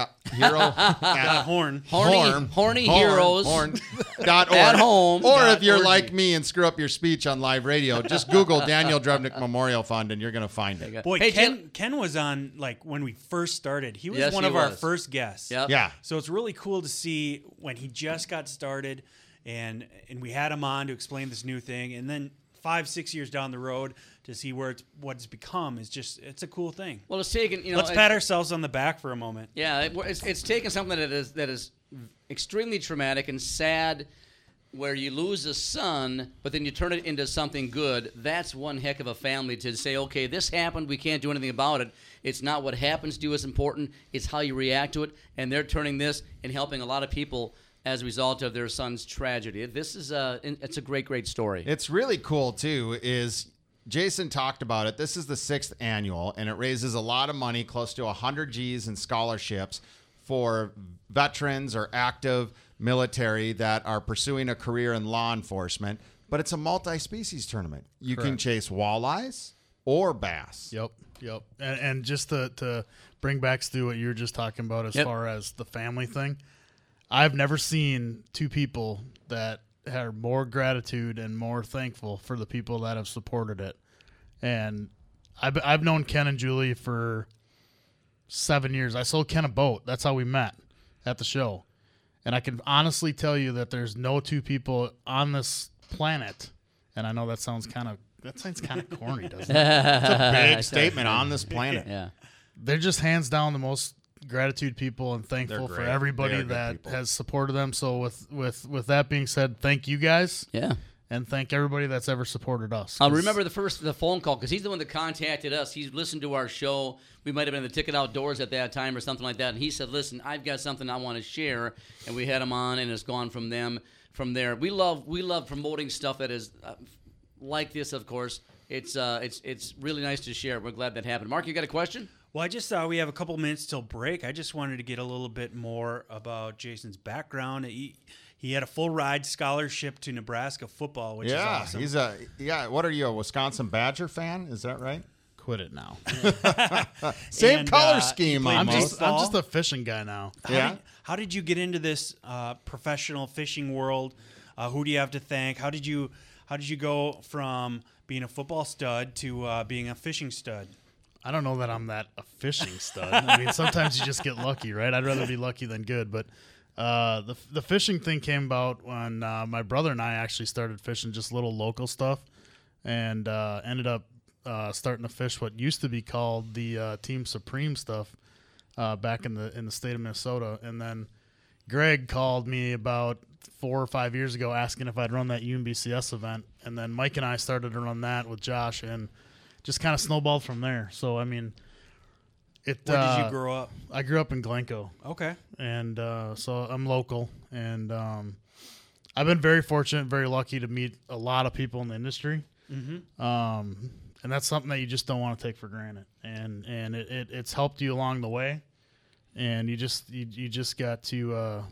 Horny heroes Dot at org. home. Or dot if you're org. like me and screw up your speech on live radio, just Google Daniel Drevnik Memorial Fund and you're going to find it. Boy, Hey, Ken was on like when we first started. He was Yes, one he of our was. first guests. Yep. Yeah. So it's really cool to see when he just got started, and we had him on to explain this new thing, and then 5-6 years down the road to see what it's become is just it's a cool thing. Well, it's taken. Let's pat ourselves on the back for a moment. Yeah, it's taken something that is extremely traumatic and sad, where you lose a son, but then you turn it into something good. That's one heck of a family to say, okay, this happened, we can't do anything about it. It's not what happens to you is important, it's how you react to it. And they're turning this and helping a lot of people as a result of their son's tragedy. This is it's a great, great story. It's really cool, too, is Jason talked about it. This is the 6th annual, and it raises a lot of money, close to 100 G's in scholarships for veterans or active military that are pursuing a career in law enforcement. But it's a multi-species tournament. You can chase walleyes or bass. Yep. And just to bring back, Stu, what you were just talking about as far as the family thing, I've never seen two people that are more gratitude and more thankful for the people that have supported it. And I've known Ken and Julie for 7 years. I sold Ken a boat. That's how we met at the show. And I can honestly tell you that there's no two people on this planet, and I know that sounds kind of corny, doesn't it? It's a big statement on this planet. Yeah. They're just hands down the most gratitude people and thankful They're for great. everybody They are good that people. has supported them. So with that being said, thank you guys. Yeah. And thank everybody that's ever supported us. I'll remember the phone call because he's the one that contacted us. He's listened to our show. We might have been in the Ticket Outdoors at that time or something like that. And he said, "Listen, I've got something I want to share," and we had him on, and it's gone from there. We love promoting stuff that is like this. Of course, it's really nice to share. We're glad that happened. Mark, you got a question? Well, I just thought we have a couple minutes till break. I just wanted to get a little bit more about Jason's background. He had a full ride scholarship to Nebraska football, which is awesome. What are you, a Wisconsin Badger fan? Is that right? Quit it now. Same And, color he scheme played almost. I'm just a fishing guy now. How did you get into this professional fishing world? Who do you have to thank? How did you go from being a football stud to being a fishing stud? I don't know that I'm a fishing stud. I mean, sometimes you just get lucky, right? I'd rather be lucky than good. But the fishing thing came about when my brother and I actually started fishing just little local stuff, and ended up starting to fish what used to be called the Team Supreme stuff back in the state of Minnesota. And then Greg called me about 4 or 5 years ago asking if I'd run that UMBCS event, and then Mike and I started to run that with Josh, and just kind of snowballed from there. So I mean, Where did you grow up? I grew up in Glencoe, Okay. and so I'm local, and I've been very fortunate, very lucky to meet a lot of people in the industry. Mm-hmm. And that's something that you just don't want to take for granted, and it's helped you along the way. and you just got to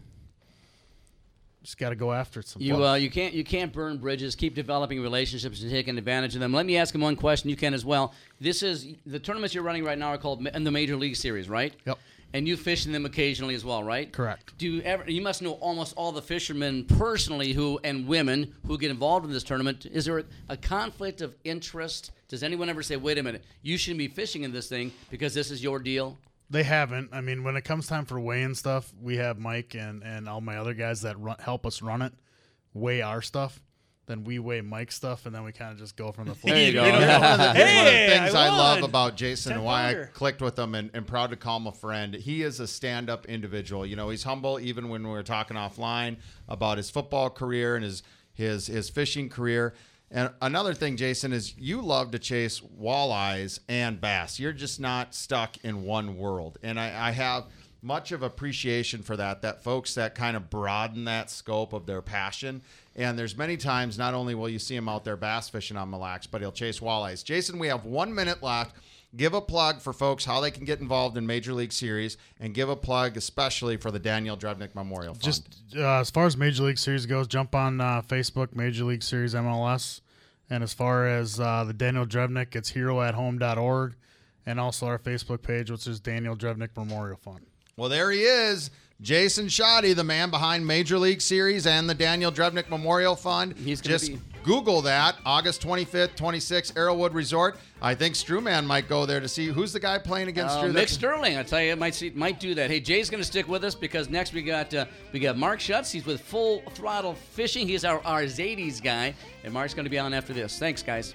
go after it. You can't burn bridges. Keep developing relationships and taking advantage of them. Let me ask him one question. You can as well. This is the tournaments you're running right now are called in the Major League Series, right? Yep. And you fish in them occasionally as well, right? Correct. You must know almost all the fishermen personally and women who get involved in this tournament. Is there a conflict of interest? Does anyone ever say, wait a minute, you shouldn't be fishing in this thing because this is your deal? They haven't. I mean, when it comes time for weigh-in stuff, we have Mike and all my other guys that help us run it weigh our stuff. Then we weigh Mike's stuff, and then we kind of just go from the floor. There you go. One of the things I love won. about Jason and why I 10-pounder. clicked with him and proud to call him a friend, he is a stand-up individual. You know, he's humble even when we were talking offline about his football career and his fishing career. And another thing, Jason, is you love to chase walleyes and bass. You're just not stuck in one world. And I have much of appreciation for that folks that kind of broaden that scope of their passion. And there's many times not only will you see him out there bass fishing on Mille Lacs, but he'll chase walleyes. Jason, we have 1 minute left. Give a plug for folks how they can get involved in Major League Series, and give a plug especially for the Daniel Drevnik Memorial Fund. Just as far as Major League Series goes, jump on Facebook, Major League Series MLS. And as far as the Daniel Drevnik, it's heroathome.org, and also our Facebook page, which is Daniel Drevnik Memorial Fund. Well, there he is, Jason Shoddy, the man behind Major League Series and the Daniel Drevnik Memorial Fund. He's gonna Just be- Google that, August 25th, 26th, Arrowwood Resort. I think Strewman might go there to see who's the guy playing against Strew. Mick Sterling, I tell you, might do that. Hey, Jay's going to stick with us because next we got Mark Schutz. He's with Full Throttle Fishing. He's our Zadies guy, and Mark's going to be on after this. Thanks, guys.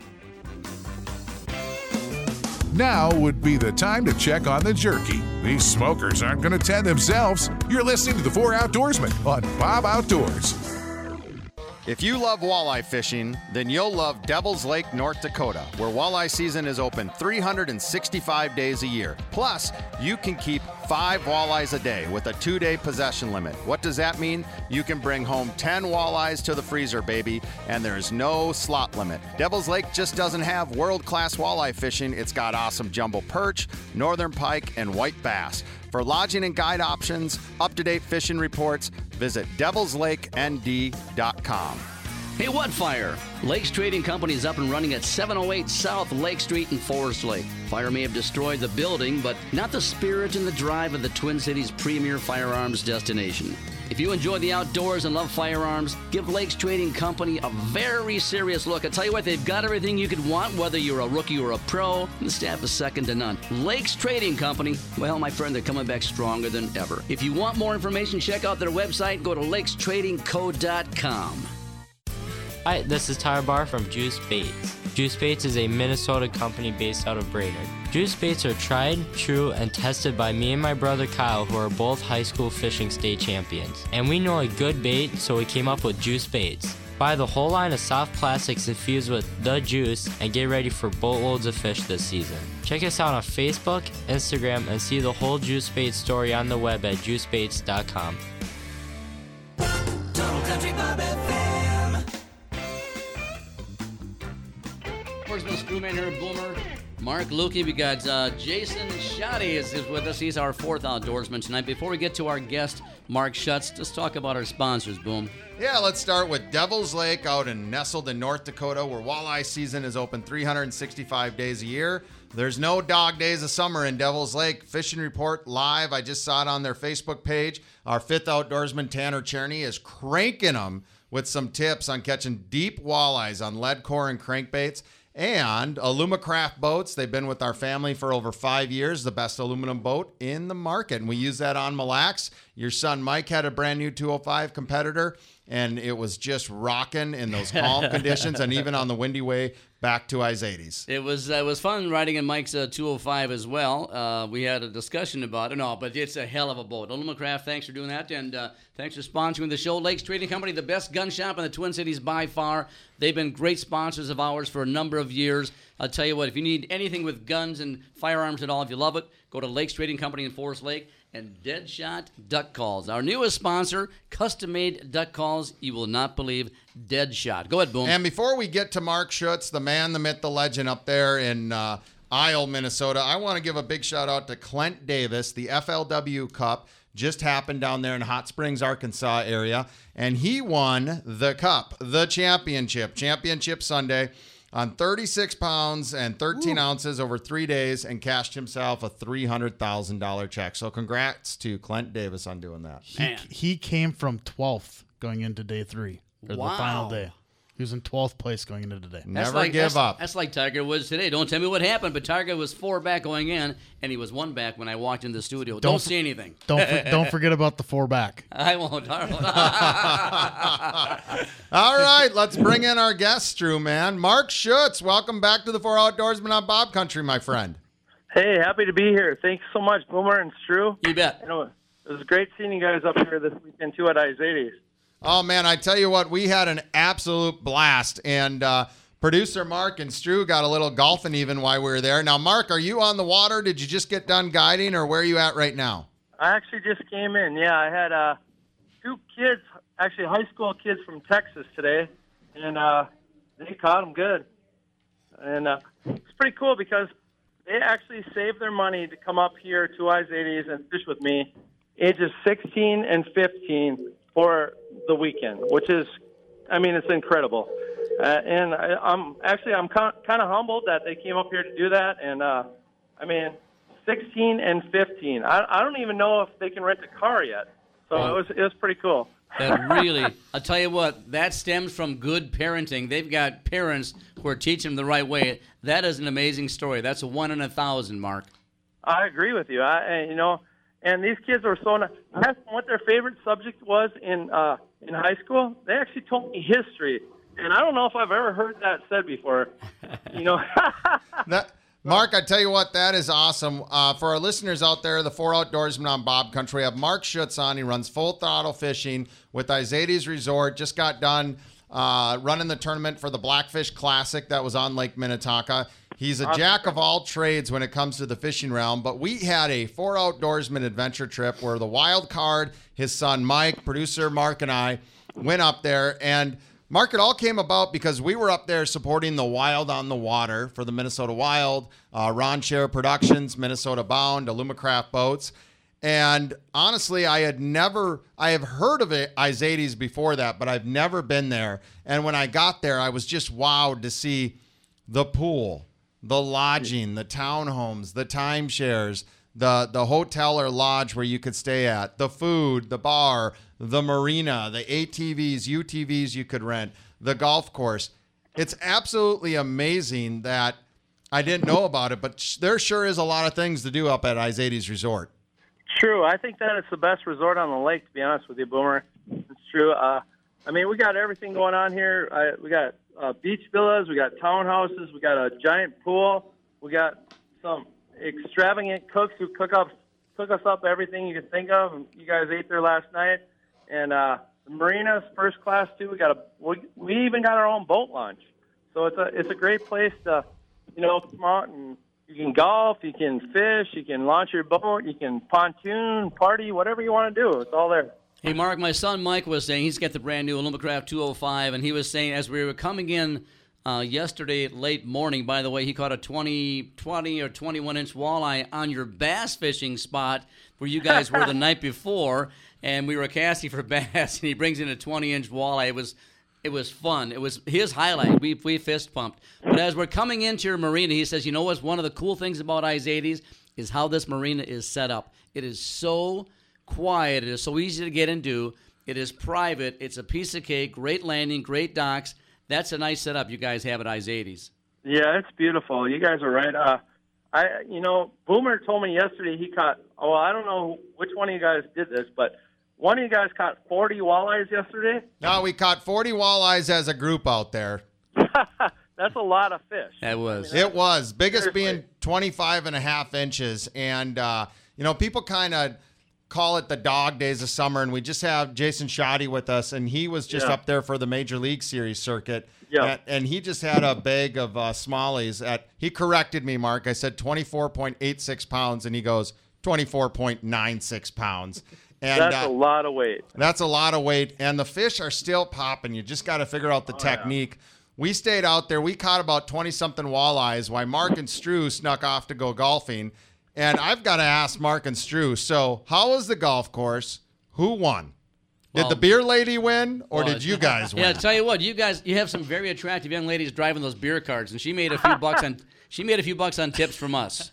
Now would be the time to check on the jerky. These smokers aren't going to tend themselves. You're listening to the 4 Outdoorsmen on Bob Outdoors. If you love walleye fishing, then you'll love Devil's Lake, North Dakota, where walleye season is open 365 days a year. Plus, you can keep 5 walleyes a day with a 2-day possession limit. What does that mean? You can bring home 10 walleyes to the freezer, baby, and there's no slot limit. Devil's Lake just doesn't have world-class walleye fishing. It's got awesome jumbo perch, northern pike, and white bass. For lodging and guide options, up-to-date fishing reports, visit devilslakend.com. Hey, Woodfire. Lakes Trading Company is up and running at 708 South Lake Street in Forest Lake. Fire may have destroyed the building, but not the spirit and the drive of the Twin Cities' premier firearms destination. If you enjoy the outdoors and love firearms, give Lakes Trading Company a very serious look. I tell you what, they've got everything you could want, whether you're a rookie or a pro. The staff is second to none. Lakes Trading Company, well, my friend, they're coming back stronger than ever. If you want more information, check out their website. Go to lakestradingco.com. Hi, this is Tyler Barr from Juice Baits. Juice Baits is a Minnesota company based out of Brainerd. Juice Baits are tried, true, and tested by me and my brother Kyle, who are both high school fishing state champions. And we know a good bait, so we came up with Juice Baits. Buy the whole line of soft plastics infused with the juice and get ready for boatloads of fish this season. Check us out on Facebook, Instagram, and see the whole Juice Baits story on the web at juicebaits.com. Total Country Bob FM. Sportsman Screwman here, Boomer. Mark Lukey. We got Jason Shoddy is with us. He's our 4th outdoorsman tonight. Before we get to our guest, Mark Schutz, let's talk about our sponsors, Boom. Yeah, let's start with Devil's Lake out in nestled in North Dakota, where walleye season is open 365 days a year. There's no dog days of summer in Devil's Lake. Fishing report live. I just saw it on their Facebook page. Our 5th outdoorsman, Tanner Cherney, is cranking them with some tips on catching deep walleyes on lead core and crankbaits. And Alumacraft boats. They've been with our family for over 5 years, the best aluminum boat in the market. And we use that on Mille Lacs. Your son Mike had a brand new 205 competitor, and it was just rocking in those calm conditions and even on the windy way back to Izades. It was fun riding in Mike's 205 as well. We had a discussion about it. No, but it's a hell of a boat. Alumacraft, thanks for doing that. And thanks for sponsoring the show. Lakes Trading Company, the best gun shop in the Twin Cities by far. They've been great sponsors of ours for a number of years. I'll tell you what, if you need anything with guns and firearms at all, if you love it, go to Lakes Trading Company in Forest Lake. And Deadshot Duck Calls, our newest sponsor, custom-made duck calls you will not believe. Deadshot. Go ahead, Boom. And before we get to Mark Schutz, the man, the myth, the legend up there in Isle, Minnesota. I want to give a big shout out to Clint Davis. The FLW Cup just happened down there in Hot Springs, Arkansas area, and he won the cup, the championship Sunday on 36 pounds and 13 ounces over 3 days, and cashed himself a $300,000 check. So congrats to Clint Davis on doing that. He came from 12th going into day 3, or Wow. the final day. He was in 12th place going into today. Never give up. That's like Tiger was today. Don't tell me what happened, but Tiger was 4 back going in, and he was 1 back when I walked into the studio. Don't see anything. Don't forget about the 4 back. I won't. All right, let's bring in our guest, Drew, man. Mark Schutz, welcome back to the 4 Outdoorsmen on Bob Country, my friend. Hey, happy to be here. Thanks so much, Boomer and Stu. You bet. You know, it was great seeing you guys up here this weekend, too, at I-80s. Oh, man, I tell you what, we had an absolute blast, and producer Mark and Stu got a little golfing even while we were there. Now, Mark, are you on the water? Did you just get done guiding, or where are you at right now? I actually just came in. Yeah, I had 2 kids, actually high school kids from Texas today, and they caught them good. And it's pretty cool because they actually saved their money to come up here to I-80s and fish with me, ages 16 and 15, for the weekend, which is, I mean, it's incredible. And I'm kind of humbled that they came up here to do that. And, I mean, 16 and 15. I don't even know if they can rent a car yet. So it was pretty cool. That really, I'll tell you what, that stems from good parenting. They've got parents who are teaching them the right way. That is an amazing story. That's a 1 in 1,000, Mark. I agree with you. And these kids were so nice. I asked them what their favorite subject was in high school. They actually told me history, and I don't know if I've ever heard that said before. Mark, I tell you what, that is awesome. For our listeners out there, the 4 Outdoorsmen on Bob Country, we have Mark Schutz on. He runs Full Throttle Fishing with I-80s Resort. Just got done running the tournament for the Blackfish Classic that was on Lake Minnetonka. He's a jack of all trades when it comes to the fishing realm, but we had a 4 Outdoorsmen adventure trip where the wild card, his son Mike, producer Mark, and I went up there. And Mark, it all came about because we were up there supporting the Wild on the Water for the Minnesota Wild, Ron Scher Productions, Minnesota Bound, Alumacraft Boats. And honestly, I have heard of it, I-80s before that, but I've never been there. And when I got there, I was just wowed to see the pool, the lodging, the townhomes, the timeshares, the hotel or lodge where you could stay at, the food, the bar, the marina, the ATVs, UTVs you could rent, the golf course. It's absolutely amazing that I didn't know about it, but there sure is a lot of things to do up at I-80s Resort. True. I think that it's the best resort on the lake, to be honest with you, Boomer. It's true. I mean, we got everything going on here. We got beach villas, we got townhouses, we got a giant pool, we got some extravagant cooks who cook us up everything you can think of. And you guys ate there last night, and the marina's first class too. We even got our own boat launch, so it's a great place to come out and you can golf, you can fish, you can launch your boat, you can pontoon, party, whatever you want to do. It's all there. Hey, Mark, my son Mike was saying he's got the brand new Alumacraft 205, and he was saying as we were coming in yesterday late morning, by the way, he caught a 20 or 21-inch walleye on your bass fishing spot where you guys were the night before, and we were casting for bass, and he brings in a 20-inch walleye. It was fun. It was his highlight. We fist pumped. But as we're coming into your marina, he says, you know what's one of the cool things about I-80s is how this marina is set up. It is so quiet. It is so easy to get into. It is private. It's a piece of cake. Great landing, great docks. That's a nice setup you guys have at I-80s. Yeah, it's beautiful. You guys are right. Boomer told me yesterday he caught, I don't know which one of you guys did this, but one of you guys caught 40 walleyes yesterday. No, we caught 40 walleyes as a group out there. That's a lot of fish. That was. It was. Biggest Seriously. being 25 and a half inches. And, people kind of call it the dog days of summer, and we just have Jason Shoddy with us, and he was just up there for the Major League Series circuit. Yeah. And he just had a bag of smallies. He corrected me, Mark. I said 24.86 pounds, and he goes 24.96 pounds. And that's a lot of weight. That's a lot of weight, and the fish are still popping. You just got to figure out the technique. We stayed out there. We caught about 20-something walleyes while Mark and Strew snuck off to go golfing. And I've got to ask Mark and Strew, so how was the golf course? Who won? Did the beer lady win, or did you guys win? Yeah, I'll tell you what, you have some very attractive young ladies driving those beer carts, and she made a few bucks on tips from us.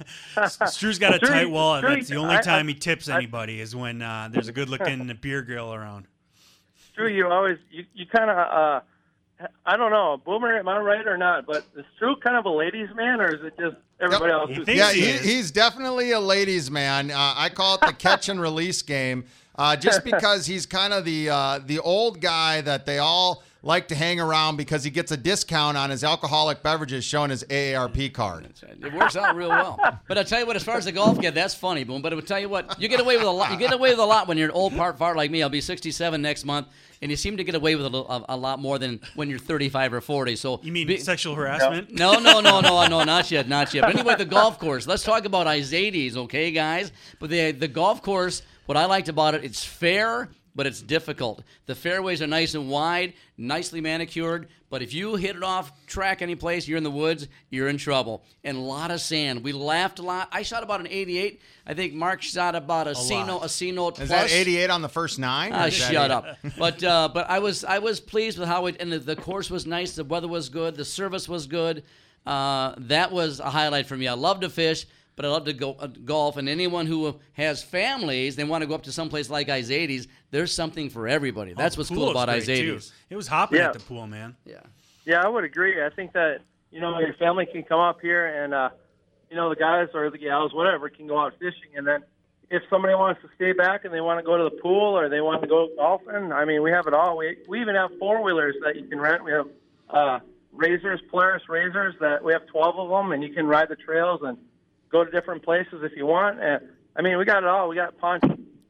Strew's got a tight wallet. That's the only time he tips anybody is when there's a good-looking beer girl around. Strew, you kind of I don't know, Boomer, am I right or not? But is Strew kind of a ladies' man, or is it just everybody else? He's definitely a ladies' man. I call it the catch and release game, just because he's kind of the old guy that they all like to hang around because he gets a discount on his alcoholic beverages showing his AARP card. That's right. It works out real well. But I'll tell you what, as far as the golf get, that's funny, Boom. But I'll tell you what, you get away with a lot. You get away with a lot when you're an old fart like me. I'll be 67 next month, and you seem to get away with a lot more than when you're 35 or 40. So you mean sexual harassment? No, not yet. But anyway, the golf course. Let's talk about Izades, okay, guys? But the golf course, what I liked about it, it's fair, but it's difficult. The fairways are nice and wide, nicely manicured, but if you hit it off track any place, you're in the woods, you're in trouble. And a lot of sand. We laughed a lot. I shot about an 88. I think Mark shot about a C-note plus. Is that 88 on the first 9? Shut up. But I was pleased with how and the course was nice, the weather was good, the service was good. That was a highlight for me. I love to fish, but I love to go golf. And anyone who has families, they want to go up to someplace like Izades, there's something for everybody. That's what's cool about Izades. It was hopping at the pool, man. Yeah, I would agree. I think that, your family can come up here and, the guys or the gals, whatever, can go out fishing. And then if somebody wants to stay back and they want to go to the pool or they want to go golfing, I mean, we have it all. We even have four-wheelers that you can rent. We have Polaris Razors that we have 12 of them, and you can ride the trails and go to different places if you want. And I mean, we got it all. We got punch.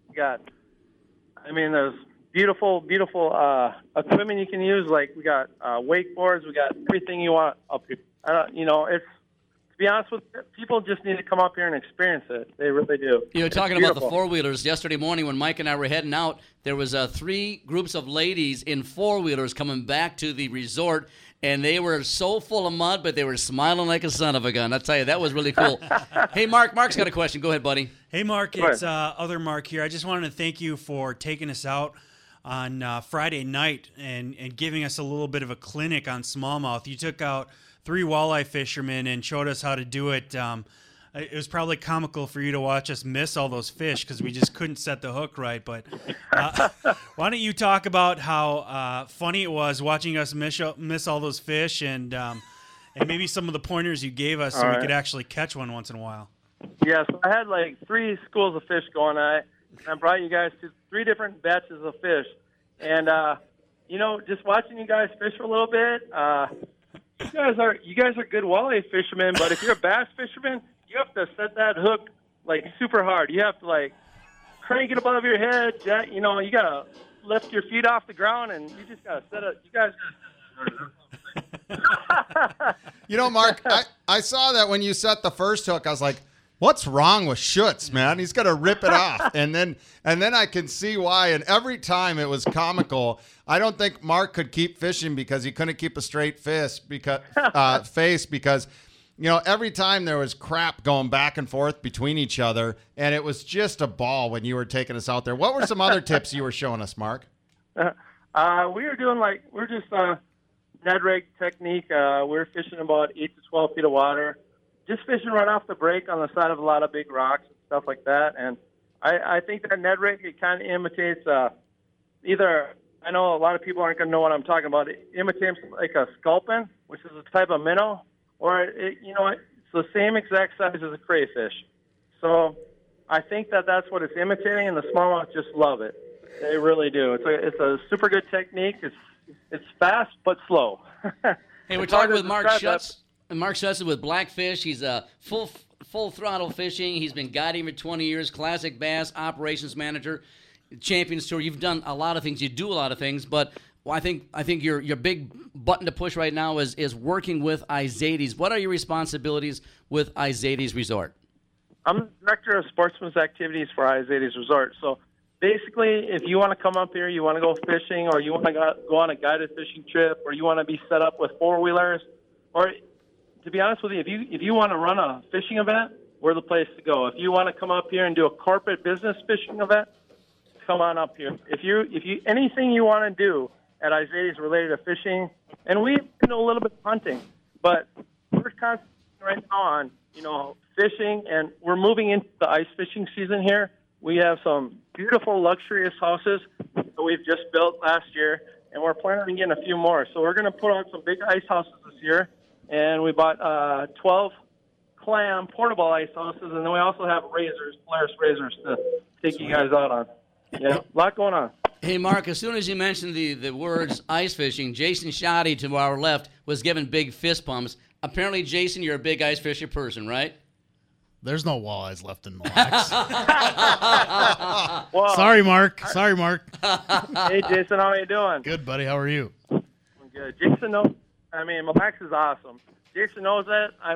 There's beautiful equipment you can use. Like we got wakeboards. We got everything you want up here. It's, to be honest with you, people just need to come up here and experience it. They really do. Talking about the four-wheelers, yesterday morning when Mike and I were heading out, there was 3 groups of ladies in four-wheelers coming back to the resort, and they were so full of mud, but they were smiling like a son of a gun. I'll tell you, that was really cool. Hey, Mark's got a question. Go ahead, buddy. Hey, Mark, it's other Mark here. I just wanted to thank you for taking us out on Friday night and giving us a little bit of a clinic on smallmouth. You took out 3 walleye fishermen and showed us how to do it. It was probably comical for you to watch us miss all those fish because we just couldn't set the hook right. But why don't you talk about how funny it was watching us miss all those fish and maybe some of the pointers you gave us so we could actually catch one once in a while. Yeah, so I had like 3 schools of fish going. I brought you guys to 3 different batches of fish. And, just watching you guys fish for a little bit, you guys are good walleye fishermen, but if you're a bass fisherman, you have to set that hook like super hard. You have to like crank it above your head. You gotta lift your feet off the ground, and you just gotta set it. You guys. Mark, I saw that when you set the first hook. I was like, what's wrong with Schutz, man? He's got to rip it off. And then I can see why. And every time it was comical. I don't think Mark could keep fishing because he couldn't keep a straight face because every time there was crap going back and forth between each other, and it was just a ball when you were taking us out there. What were some other tips you were showing us, Mark? We were doing we're just Ned rig technique. We're fishing about 8 to 12 feet of water. Just fishing right off the break on the side of a lot of big rocks and stuff like that. And I think that Ned rig, it kind of imitates either, I know a lot of people aren't going to know what I'm talking about. It imitates like a sculpin, which is a type of minnow, or it's the same exact size as a crayfish. So I think that that's what it's imitating, and the smallmouth just love it. They really do. It's a super good technique. It's fast but slow. Hey, we're talking with Mark Schutz. Mark Schutz is with Blackfish. He's a full throttle fishing. He's been guiding for 20 years, classic bass operations manager, Champions Tour. You've done a lot of things. You do a lot of things, but I think your big button to push right now is working with Izades. What are your responsibilities with Izades Resort? I'm the director of sportsman's activities for Izades Resort. So basically, if you want to come up here, you want to go fishing, or you want to go on a guided fishing trip, or you want to be set up with 4-wheelers, or to be honest with you, if you want to run a fishing event, we're the place to go. If you want to come up here and do a corporate business fishing event, come on up here. If you anything you want to do at Izaides related to fishing, and we do a little bit of hunting, but we're concentrating right now on fishing, and we're moving into the ice fishing season here. We have some beautiful luxurious houses that we've just built last year, and we're planning on getting a few more. So we're going to put on some big ice houses this year, and we bought 12 clam portable ice houses, and then we also have Polaris razors to take you guys out on. Yeah, a lot going on. Hey, Mark, as soon as you mentioned the words ice fishing, Jason Shoddy to our left was giving big fist pumps. Apparently, Jason, you're a big ice fisher person, right? There's no walleyes left in Mille Lacs. Well, Sorry, Mark. hey, Jason, how are you doing? Good, buddy. How are you? I'm good. Jason knows. Mille Lacs is awesome. Jason knows that. I've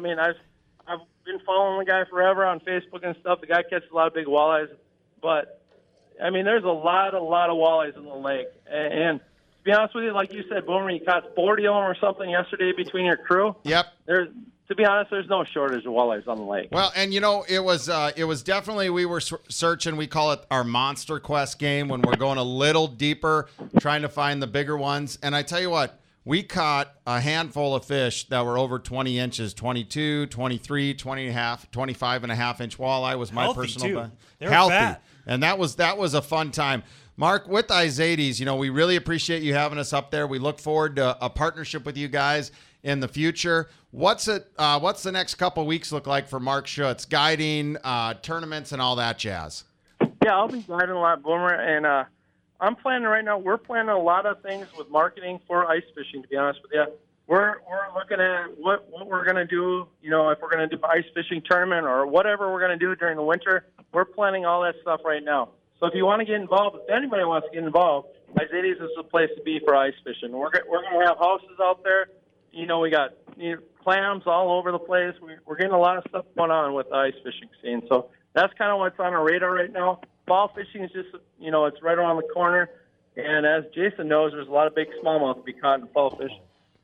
been following the guy forever on Facebook and stuff. The guy catches a lot of big walleyes, but there's a lot of walleyes in the lake. And to be honest with you, like you said, Boomer, you caught 40 of them or something yesterday between your crew. Yep. To be honest, there's no shortage of walleyes on the lake. Well, and it was definitely, we were searching, we call it our Monster Quest game, when we're going a little deeper, trying to find the bigger ones. And I tell you what, we caught a handful of fish that were over 20 inches, 22, 23, 20 and a half, 25 and a half inch walleye was my Healthy, personal too. They were healthy. fat. And that was a fun time. Mark, with Izaides, we really appreciate you having us up there. We look forward to a partnership with you guys in the future. What's the next couple of weeks look like for Mark Schutz? Guiding, tournaments, and all that jazz. Yeah, I'll be guiding a lot, Boomer, and I'm planning right now. We're planning a lot of things with marketing for ice fishing. To be honest with you, we're looking at what we're going to do. If we're going to do an ice fishing tournament or whatever we're going to do during the winter, we're planning all that stuff right now. So if you want to get involved, if anybody wants to get involved, Izaides is the place to be for ice fishing. We're going to have houses out there. We got clams all over the place. We're getting a lot of stuff going on with the ice fishing scene. So that's kind of what's on our radar right now. Fall fishing is just, it's right around the corner. And as Jason knows, there's a lot of big smallmouth to be caught in fall fishing.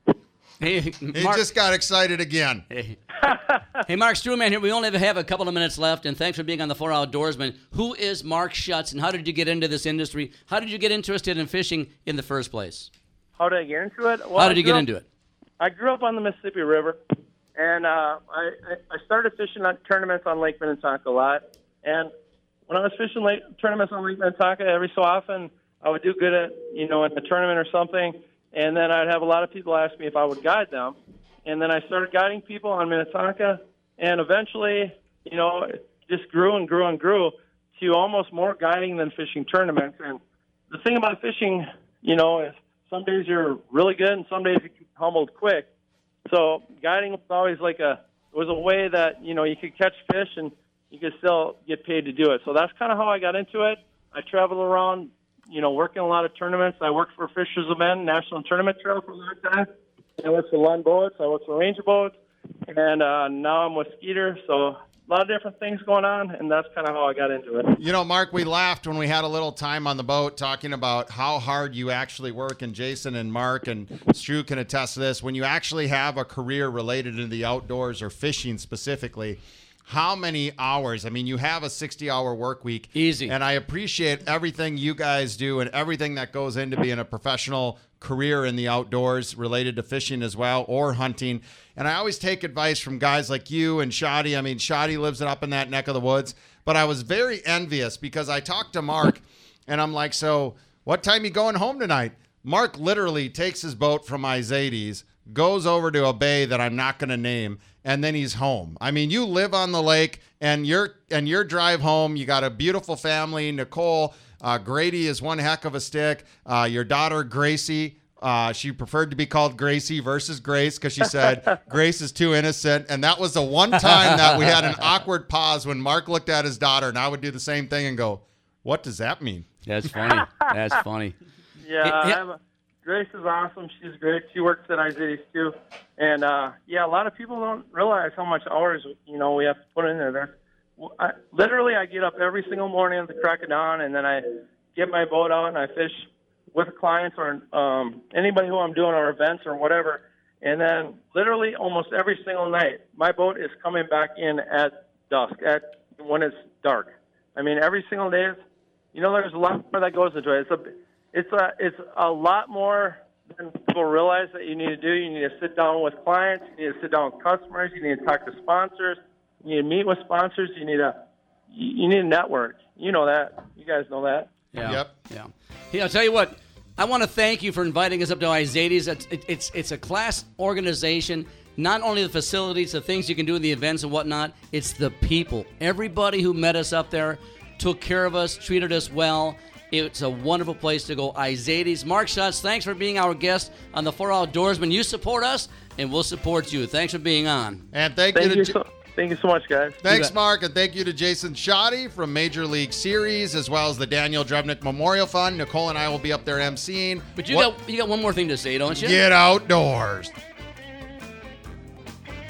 Hey, He Mark, just got excited again. Hey, Mark Struman here. We only have a couple of minutes left, and thanks for being on the 4 Outdoorsman. Who is Mark Schutz, and how did you get into this industry? How did you get interested in fishing in the first place? How did I get into it? Well, How did you get into it? I grew up on the Mississippi River, and I started fishing on tournaments on Lake Minnetonka a lot. And when I was fishing tournaments on Lake Minnetonka, every so often I would do good at, in a tournament or something, and then I'd have a lot of people ask me if I would guide them. And then I started guiding people on Minnetonka, and eventually, it just grew and grew and grew to almost more guiding than fishing tournaments. And the thing about fishing, is some days you're really good and some days you get humbled quick. So guiding was always was a way that, you could catch fish and you could still get paid to do it. So that's kind of how I got into it. I traveled around, working a lot of tournaments. I worked for Fishers of Men National Tournament Trail for a long time. I worked for Lund Boats. I worked for Ranger Boats. And now I'm with Skeeter. So a lot of different things going on, and that's kind of how I got into it. Mark, we laughed when we had a little time on the boat talking about how hard you actually work, and Jason and Mark and Stu can attest to this. When you actually have a career related to the outdoors or fishing specifically, how many hours? I mean, you have a 60-hour work week. Easy. And I appreciate everything you guys do and everything that goes into being a professional career in the outdoors related to fishing as well, or hunting. And I always take advice from guys like you and Shoddy. I mean, Shoddy lives up in that neck of the woods. But I was very envious because I talked to Mark, and I'm like, so what time you going home tonight? Mark literally takes his boat from Izaides, goes over to a bay that I'm not going to name, and then he's home. I mean, you live on the lake, and your drive home, you got a beautiful family. Nicole, Grady is one heck of a stick. Your daughter, Gracie, she preferred to be called Gracie versus Grace because she said Grace is too innocent. And that was the one time that we had an awkward pause when Mark looked at his daughter, and I would do the same thing and go, what does that mean? That's funny. That's funny. Yeah, Grace is awesome. She's great. She works at Izaides too. And, a lot of people don't realize how much hours, we have to put in there. literally I get up every single morning at the crack of dawn, and then I get my boat out and I fish with clients or anybody who I'm doing or events or whatever. And then literally almost every single night, my boat is coming back in at dusk, when it's dark. I mean, every single day, there's a lot more that goes into it. It's a lot more than people realize that you need to do. You need to sit down with clients. You need to sit down with customers. You need to talk to sponsors. You need to meet with sponsors. You need to network. You know that. You guys know that. Yeah. Yep. Yeah. Hey, I'll tell you what. I want to thank you for inviting us up to Izades. It's a class organization. Not only the facilities, the things you can do in the events and whatnot, it's the people. Everybody who met us up there took care of us, treated us well. It's a wonderful place to go. Izades. Mark Schutz, thanks for being our guest on the 4 Outdoorsmen. You support us, and we'll support you. Thanks for being on. And thank you so much, guys. Thanks, Mark, and thank you to Jason Shoddy from Major League Series, as well as the Daniel Drebnick Memorial Fund. Nicole and I will be up there emceeing. But you got one more thing to say, don't you? Get outdoors.